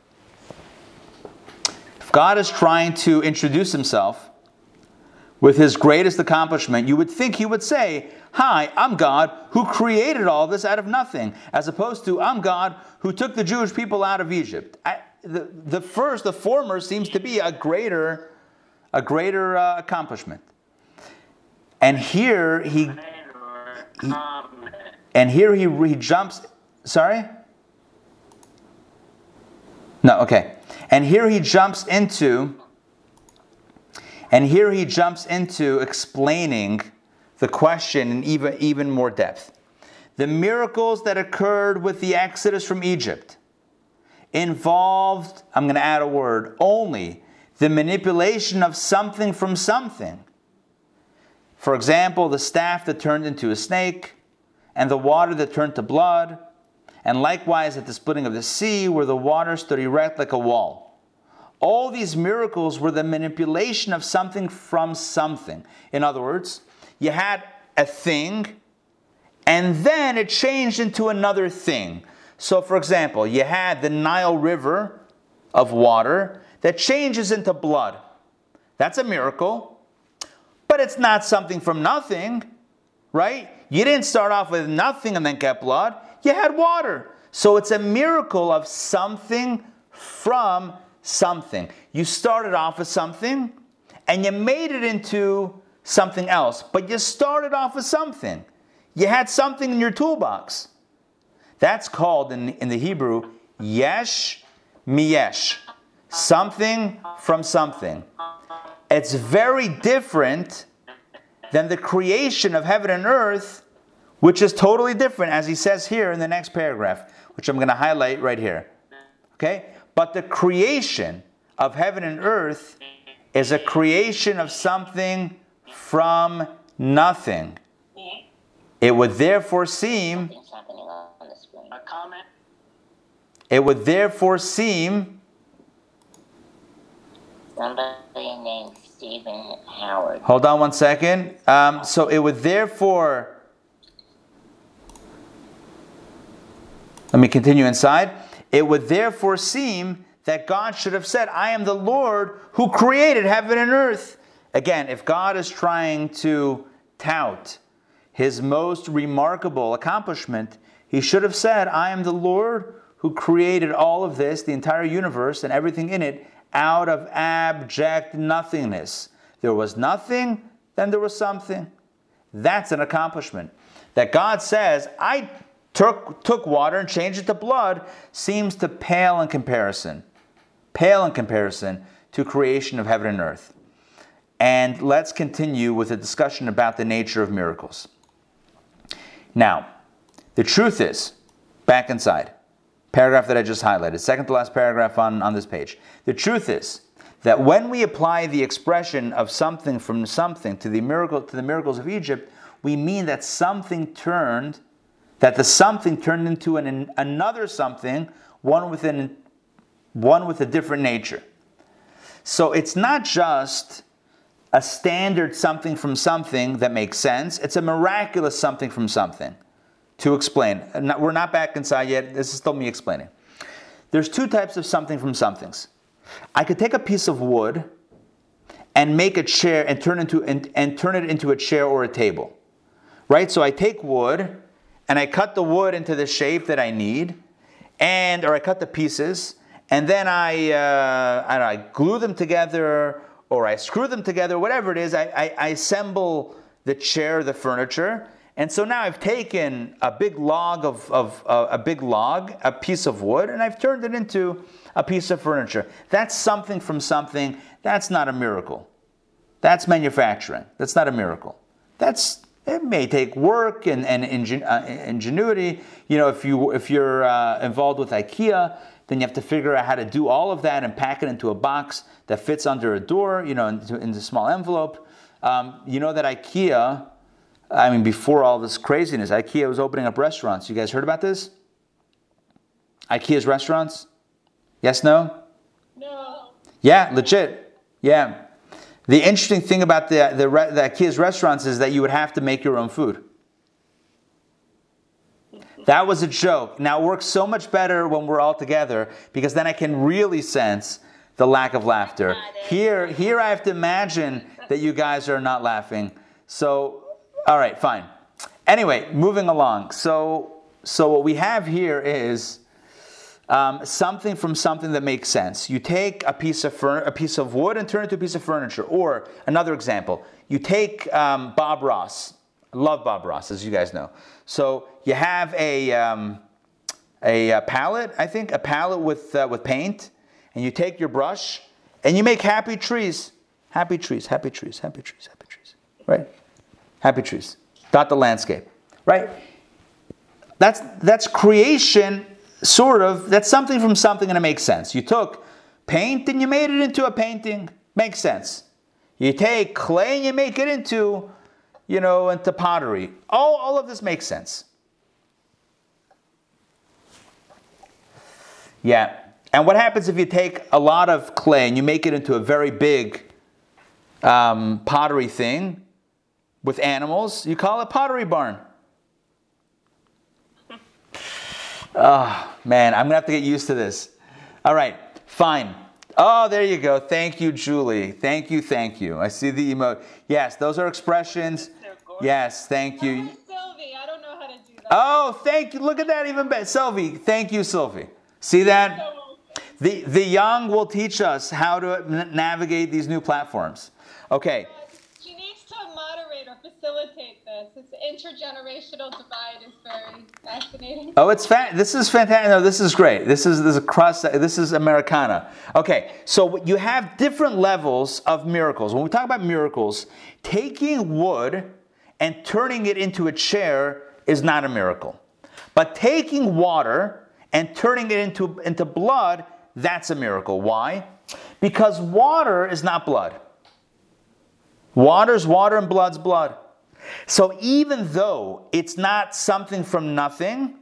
if God is trying to introduce himself with his greatest accomplishment, you would think he would say, hi, I'm God who created all this out of nothing, as opposed to, I'm God who took the Jewish people out of Egypt. I, The, the first, the former, seems to be a greater, a greater uh, accomplishment. And here he, he and here he he jumps. Sorry. No, okay. And here he jumps into. And here he jumps into explaining the question in even even more depth. The miracles that occurred with the Exodus from Egypt involved, I'm going to add a word, only the manipulation of something from something. For example, the staff that turned into a snake, and the water that turned to blood, and likewise at the splitting of the sea, where the water stood erect like a wall. All these miracles were the manipulation of something from something. In other words, you had a thing, and then it changed into another thing. So, for example, you had the Nile River of water that changes into blood. That's a miracle. But it's not something from nothing, right? You didn't start off with nothing and then get blood. You had water. So it's a miracle of something from something. You started off with something, and you made it into something else. But you started off with something. You had something in your toolbox. That's called, in, in the Hebrew, yesh miyesh. Something from something. It's very different than the creation of heaven and earth, which is totally different, as he says here in the next paragraph, which I'm going to highlight right here. Okay? But the creation of heaven and earth is a creation of something from nothing. It would therefore seem... A comment? It would therefore seem... Somebody named Stephen Howard. Hold on one second. Um, so it would therefore... Let me continue inside. It would therefore seem that God should have said, I am the Lord who created heaven and earth. Again, if God is trying to tout his most remarkable accomplishment, he should have said, I am the Lord who created all of this, the entire universe and everything in it, out of abject nothingness. There was nothing, then there was something. That's an accomplishment. That God says, I took, took water and changed it to blood, seems to pale in comparison. Pale in comparison to creation of heaven and earth. And let's continue with a discussion about the nature of miracles. Now, the truth is, back inside, paragraph that I just highlighted, second to last paragraph on, on this page. The truth is that when we apply the expression of something from something to the miracle to the miracles of Egypt, we mean that something turned, that the something turned into an, another something, one within, one with a different nature. So it's not just a standard something from something that makes sense. It's a miraculous something from something. To explain. We're not back inside yet. This is still me explaining. There's two types of something from somethings. I could take a piece of wood and make a chair and turn into and, and turn it into a chair or a table. Right? So I take wood and I cut the wood into the shape that I need, and or I cut the pieces, and then I uh, I, don't know, I glue them together or I screw them together, whatever it is. I, I, I assemble the chair, the furniture. And so now I've taken a big log of, of uh, a big log, a piece of wood, and I've turned it into a piece of furniture. That's something from something. That's not a miracle. That's manufacturing. That's not a miracle. That's it may take work and, and ingen, uh, ingenuity. You know, if you if you're uh, involved with IKEA, then you have to figure out how to do all of that and pack it into a box that fits under a door. You know, into, into a small envelope. Um, you know that IKEA. I mean, before all this craziness, IKEA was opening up restaurants. You guys heard about this? IKEA's restaurants? Yes, no? No. Yeah, legit. Yeah. The interesting thing about the, the, the IKEA's restaurants is that you would have to make your own food. That was a joke. Now, it works so much better when we're all together because then I can really sense the lack of laughter. Here, here I have to imagine that you guys are not laughing. So... All right, fine. Anyway, moving along. So, so what we have here is um, something from something that makes sense. You take a piece of fur- a piece of wood and turn it into a piece of furniture. Or another example, you take um, Bob Ross. I love Bob Ross, as you guys know. So you have a um, a, a palette, I think, a palette with uh, with paint, and you take your brush and you make happy trees, happy trees, happy trees, happy trees, happy trees, right? Happy trees. Dot the landscape. Right? That's that's creation, sort of. That's something from something and it makes sense. You took paint and you made it into a painting. Makes sense. You take clay and you make it into, you know, into pottery. All, all of this makes sense. Yeah. And what happens if you take a lot of clay and you make it into a very big um, pottery thing? With animals, you call it Pottery Barn. Oh, man, I'm going to have to get used to this. All right, fine. Oh, there you go. Thank you, Julie. Thank you, thank you. I see the emote. Yes, those are expressions. Yes, thank you. Sylvie, I don't know how to do that. Oh, thank you. Look at that even better. Sylvie, thank you, Sylvie. See that? The, the young will teach us how to n- navigate these new platforms. Okay. She needs to moderate or facilitate this. This intergenerational divide is very fascinating. Oh, it's fa- this is fantastic. No, this is great. This is this is a cross. This is Americana. Okay, so you have different levels of miracles. When we talk about miracles, taking wood and turning it into a chair is not a miracle. But taking water and turning it into, into blood, that's a miracle. Why? Because water is not blood. Water's water and blood's blood. So even though it's not something from nothing,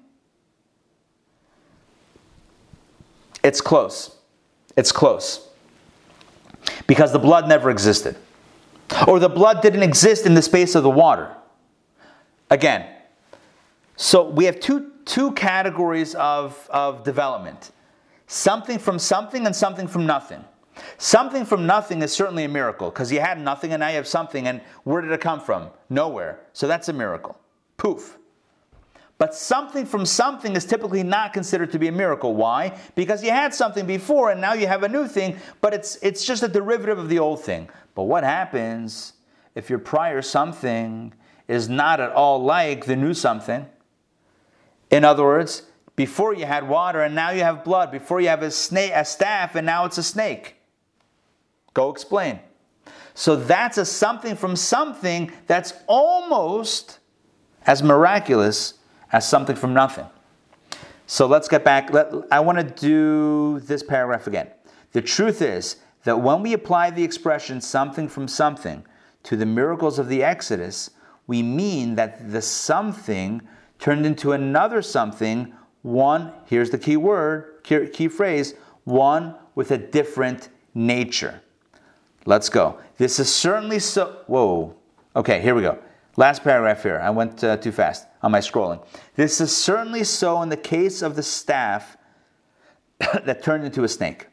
it's close. It's close. Because the blood never existed. Or the blood didn't exist in the space of the water. Again, so we have two, two categories of, of development. Something from something and something from nothing. Something from nothing is certainly a miracle because you had nothing and now you have something, and where did it come from? Nowhere. So that's a miracle. Poof. But something from something is typically not considered to be a miracle. Why? Because you had something before and now you have a new thing, but it's it's just a derivative of the old thing. But what happens if your prior something is not at all like the new something? In other words, before you had water and now you have blood. Before you have a snake, a staff, and now it's a snake. Go explain. So that's a something from something that's almost as miraculous as something from nothing. So let's get back. Let, I want to do this paragraph again. The truth is that when we apply the expression something from something to the miracles of the Exodus, we mean that the something turned into another something, one, here's the key word, key, key phrase, one with a different nature. Let's go. This is certainly so... Whoa. Okay, here we go. Last paragraph here. I went uh, too fast on my scrolling. This is certainly so in the case of the staff that turned into a snake.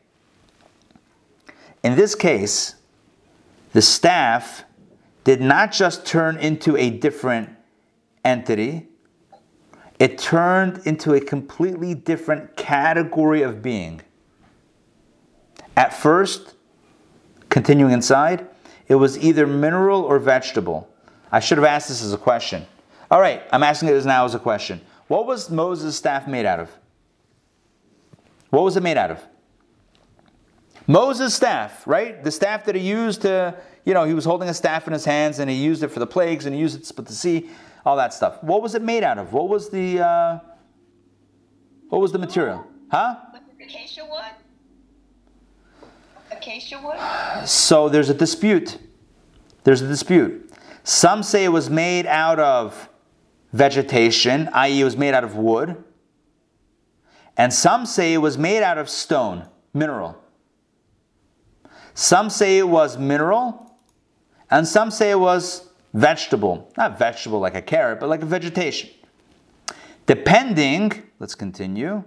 In this case, the staff did not just turn into a different entity, it turned into a completely different category of being. At first, continuing inside, it was either mineral or vegetable. I should have asked this as a question. All right, I'm asking it now as a question. What was Moses' staff made out of? What was it made out of? Moses' staff, right? The staff that he used to, you know, he was holding a staff in his hands and he used it for the plagues and he used it to split the sea, all that stuff. What was it made out of? What was the, uh, what was the material? Huh? Acacia wood? Acacia wood? So there's a dispute. There's a dispute. Some say it was made out of vegetation, that is it was made out of wood. And some say it was made out of stone, mineral. Some say it was mineral, and some say it was vegetable. Not vegetable like a carrot, but like a vegetation. Depending, let's continue,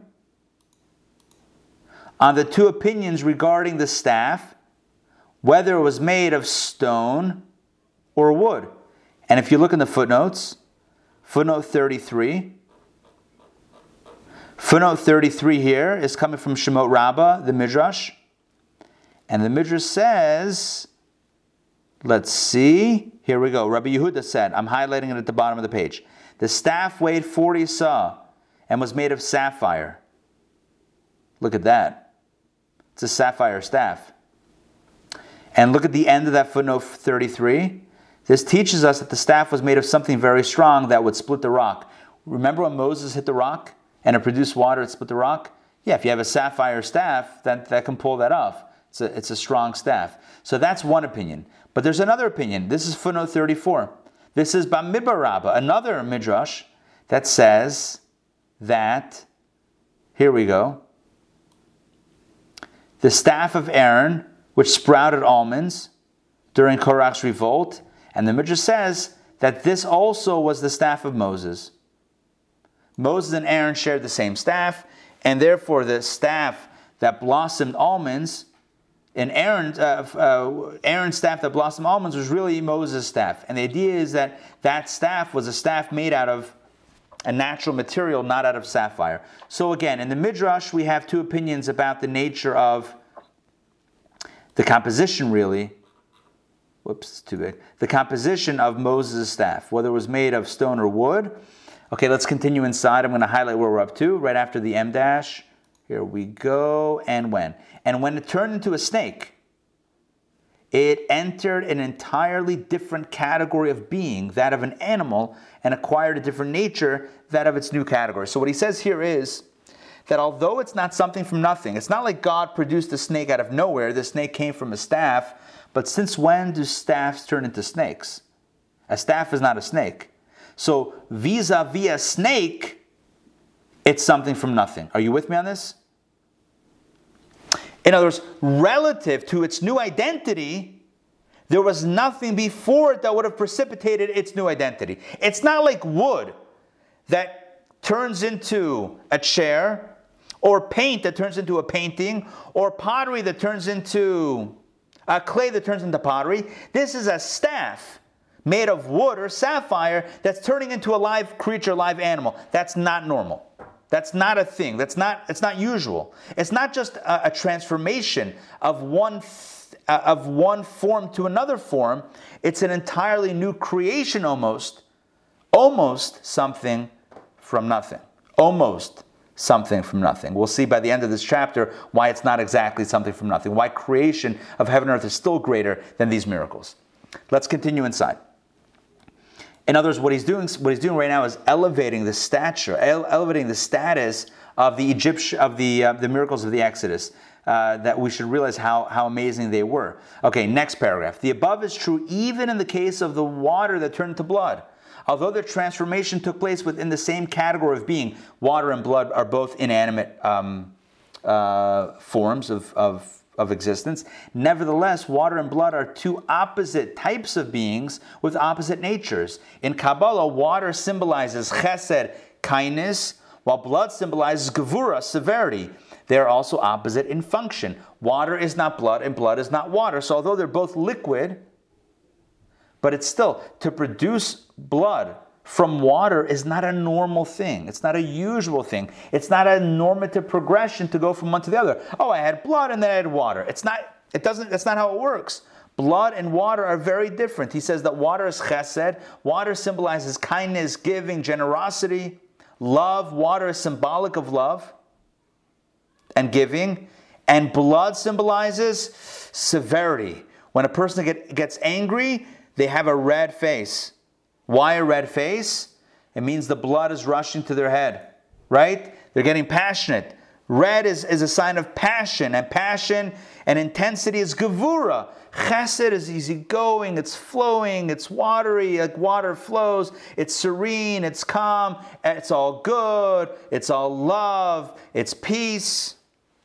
on the two opinions regarding the staff, whether it was made of stone or wood. And if you look in the footnotes, footnote thirty-three, footnote thirty-three here is coming from Shemot Rabbah, the Midrash. And the Midrash says, let's see, here we go. Rabbi Yehuda said, I'm highlighting it at the bottom of the page. The staff weighed forty sah and was made of sapphire. Look at that. It's a sapphire staff. And look at the end of that footnote thirty-three. This teaches us that the staff was made of something very strong that would split the rock. Remember when Moses hit the rock and it produced water, it split the rock? Yeah, if you have a sapphire staff, that, that can pull that off. It's a, it's a strong staff. So that's one opinion. But there's another opinion. This is footnote thirty-four. This is Bamidbar Rabbah, another midrash that says that, here we go, the staff of Aaron, which sprouted almonds during Korach's revolt, and the midrash says that this also was the staff of Moses. Moses and Aaron shared the same staff, and therefore the staff that blossomed almonds, and Aaron, uh, uh, Aaron's staff that blossomed almonds was really Moses' staff. And the idea is that that staff was a staff made out of a natural material not out of sapphire. So again, in the Midrash, we have two opinions about the nature of the composition, really. Whoops, it's too big. The composition of Moses' staff, whether it was made of stone or wood. Okay, let's continue inside. I'm going to highlight where we're up to, right after the M dash. Here we go. And when. And when it turned into a snake, it entered an entirely different category of being, that of an animal, and acquired a different nature, that of its new category. So what he says here is that although it's not something from nothing, it's not like God produced a snake out of nowhere, the snake came from a staff, but since when do staffs turn into snakes? A staff is not a snake. So vis-a-vis a snake, it's something from nothing. Are you with me on this? In other words, relative to its new identity, there was nothing before it that would have precipitated its new identity. It's not like wood that turns into a chair, or paint that turns into a painting, or pottery that turns into a clay that turns into pottery. This is a staff made of wood or sapphire that's turning into a live creature, a live animal. That's not normal. That's not a thing. That's not. It's not usual. It's not just a, a transformation of one th- uh, of one form to another form. It's an entirely new creation, almost, almost something from nothing. Almost something from nothing. We'll see by the end of this chapter why it's not exactly something from nothing. Why creation of heaven and earth is still greater than these miracles. Let's continue inside. In other words, what he's doing, what he's doing right now is elevating the stature, ele- elevating the status of the Egyptian, of the uh, the miracles of the Exodus. Uh, that we should realize how how amazing they were. Okay, next paragraph. The above is true even in the case of the water that turned to blood. Although their transformation took place within the same category of being, water and blood are both inanimate um, uh, forms of of. of existence. Nevertheless, water and blood are two opposite types of beings with opposite natures. In Kabbalah, water symbolizes chesed, kindness, while blood symbolizes gevura, severity. They are also opposite in function. Water is not blood and blood is not water. So although they're both liquid, but it's still, to produce blood from water is not a normal thing. It's not a usual thing. It's not a normative progression to go from one to the other. Oh, I had blood and then I had water. It's not, it doesn't, that's not how it works. Blood and water are very different. He says that water is chesed. Water symbolizes kindness, giving, generosity, love. Water is symbolic of love and giving. And blood symbolizes severity. When a person get, gets angry, they have a red face. Why a red face? It means the blood is rushing to their head, right? They're getting passionate. Red is, is a sign of passion, and passion and intensity is gevura. Chesed is easygoing, it's flowing, it's watery, like water flows, it's serene, it's calm, it's all good, it's all love, it's peace.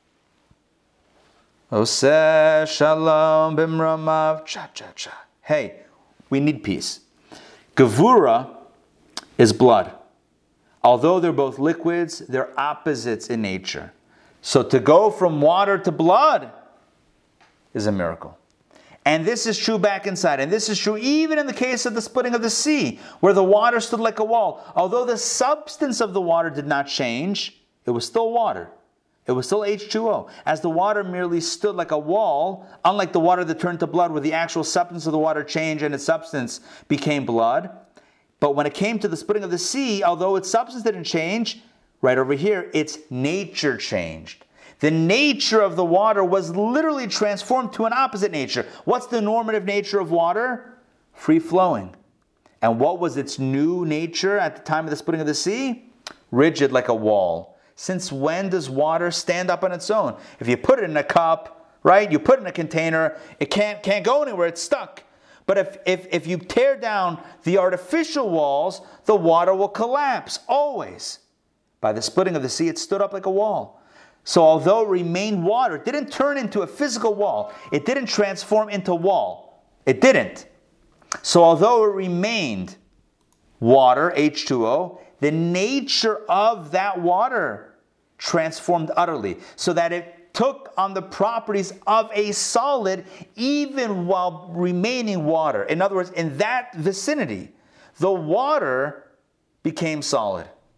Oseh shalom bimramav cha cha cha. Hey, we need peace. Gevura is blood. Although they're both liquids, they're opposites in nature. So to go from water to blood is a miracle. And this is true back inside. And this is true even in the case of the splitting of the sea, where the water stood like a wall. Although the substance of the water did not change, it was still water. It was still H two O. As the water merely stood like a wall, unlike the water that turned to blood, where the actual substance of the water changed and its substance became blood. But when it came to the splitting of the sea, although its substance didn't change, right over here, its nature changed. The nature of the water was literally transformed to an opposite nature. What's the normative nature of water? Free-flowing. And what was its new nature at the time of the splitting of the sea? Rigid like a wall. Since when does water stand up on its own? If you put it in a cup, right, you put it in a container, it can't, can't go anywhere, it's stuck. But if, if, if you tear down the artificial walls, the water will collapse, always. By the splitting of the sea, it stood up like a wall. So although it remained water, it didn't turn into a physical wall. It didn't transform into wall. It didn't. So although it remained water, H two O, the nature of that water transformed utterly, so that it took on the properties of a solid even while remaining water. In other words, in that vicinity, the water became solid.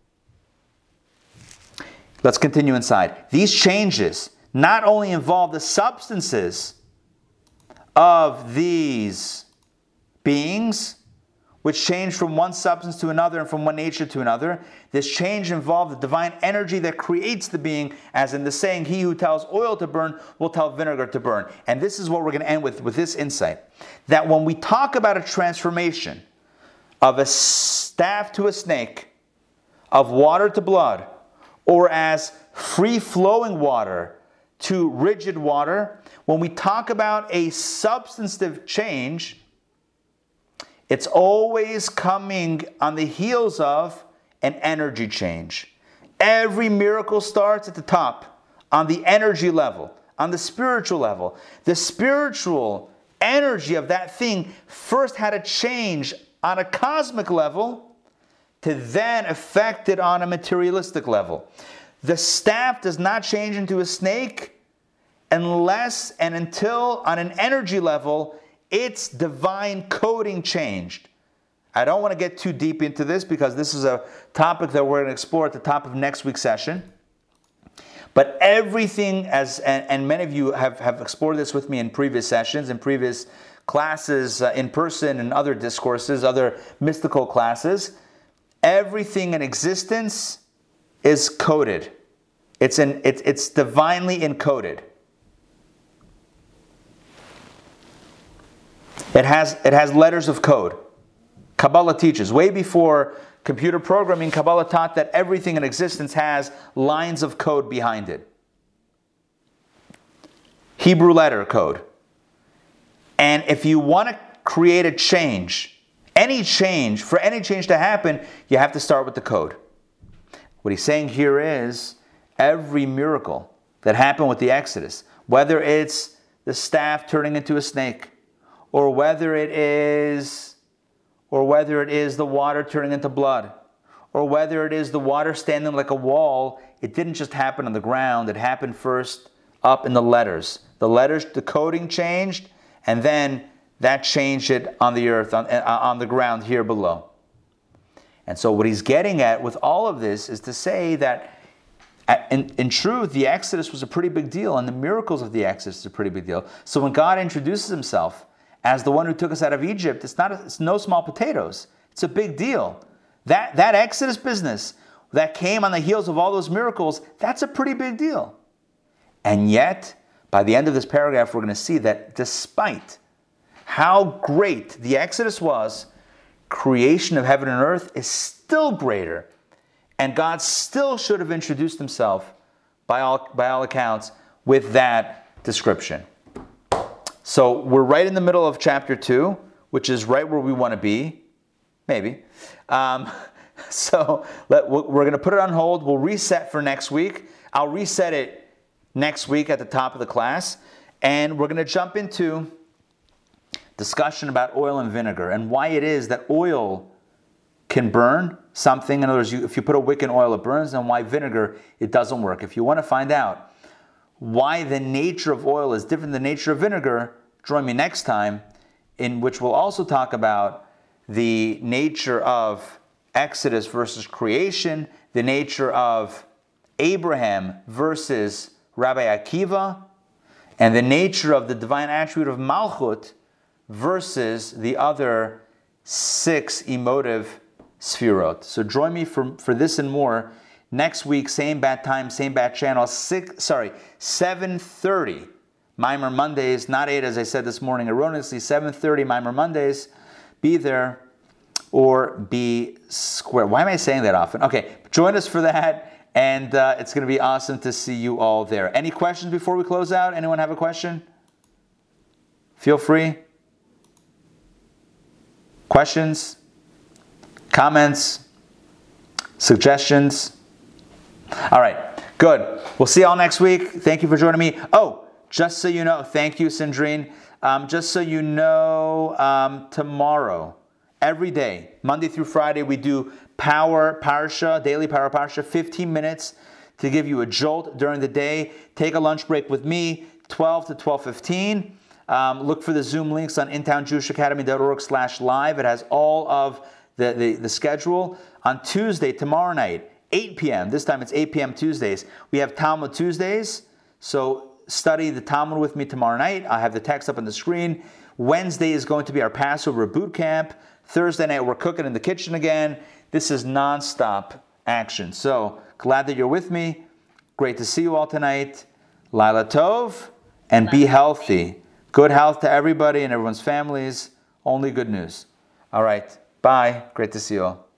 let's continue inside. These changes not only involve the substances of these beings, which change from one substance to another and from one nature to another. This change involved the divine energy that creates the being, as in the saying, he who tells oil to burn will tell vinegar to burn. And this is what we're going to end with, with this insight. That when we talk about a transformation of a staff to a snake, of water to blood, or as free-flowing water to rigid water, when we talk about a substantive change, it's always coming on the heels of an energy change. Every miracle starts at the top, on the energy level, on the spiritual level. The spiritual energy of that thing first had to change on a cosmic level to then affect it on a materialistic level. The staff does not change into a snake unless and until on an energy level its divine coding changed. I don't want to get too deep into this because this is a topic that we're going to explore at the top of next week's session. But everything, as and, and many of you have, have explored this with me in previous sessions, in previous classes, uh, in person and other discourses, other mystical classes, everything in existence is coded. It's, in, it, it's divinely encoded. It has, it has letters of code. Kabbalah teaches. Way before computer programming, Kabbalah taught that everything in existence has lines of code behind it. Hebrew letter code. And if you want to create a change, any change, for any change to happen, you have to start with the code. What he's saying here is, every miracle that happened with the Exodus, whether it's the staff turning into a snake, or whether it is, or whether it is the water turning into blood, or whether it is the water standing like a wall, it didn't just happen on the ground. It happened first up in the letters. The letters, the coding changed, and then that changed it on the earth, on, on the ground here below. And so what he's getting at with all of this is to say that in, in truth, the Exodus was a pretty big deal, and the miracles of the Exodus is a pretty big deal. So when God introduces himself as the one who took us out of Egypt, it's not a, it's no small potatoes. It's a big deal. That, that Exodus business that came on the heels of all those miracles, that's a pretty big deal. And yet, by the end of this paragraph, we're going to see that despite how great the Exodus was, creation of heaven and earth is still greater. And God still should have introduced himself, by all, by all accounts, with that description. So we're right in the middle of chapter two, which is right where we want to be. Maybe. Um, so let, we're going to put it on hold. We'll reset for next week. I'll reset it next week at the top of the class. And we're going to jump into discussion about oil and vinegar and why it is that oil can burn something. In other words, you, if you put a wick in oil, it burns, and why vinegar, it doesn't work. If you want to find out why the nature of oil is different than the nature of vinegar, join me next time, in which we'll also talk about the nature of Exodus versus creation, the nature of Abraham versus Rabbi Akiva, and the nature of the divine attribute of Malchut versus the other six emotive Sfirot. So join me for, for this and more next week, same bat time, same bat channel, six, sorry, seven thirty. Mimer Mondays, not eight as I said this morning erroneously, seven thirty Mimer Mondays. Be there or be square. Why am I saying that often? Okay, join us for that, and uh, it's going to be awesome to see you all there. Any questions before we close out? Anyone have a question? Feel free. Questions? Comments? Suggestions? All right, good. We'll see you all next week. Thank you for joining me. Oh, just so you know, thank you, Sandrine. Um, just so you know, um, tomorrow, every day, Monday through Friday, we do Power Parsha, Daily Power Parsha, fifteen minutes to give you a jolt during the day. Take a lunch break with me, twelve to twelve fifteen. Um, look for the Zoom links on intown jewish academy dot org slash live. It has all of the, the, the schedule. On Tuesday, tomorrow night, eight p.m. This time it's eight p.m. Tuesdays. We have Talmud Tuesdays. So study the Talmud with me tomorrow night. I have the text up on the screen. Wednesday is going to be our Passover boot camp. Thursday night, we're cooking in the kitchen again. This is nonstop action. So glad that you're with me. Great to see you all tonight. Laila Tov, and be healthy. Good health to everybody and everyone's families. Only good news. All right. Bye. Great to see you all.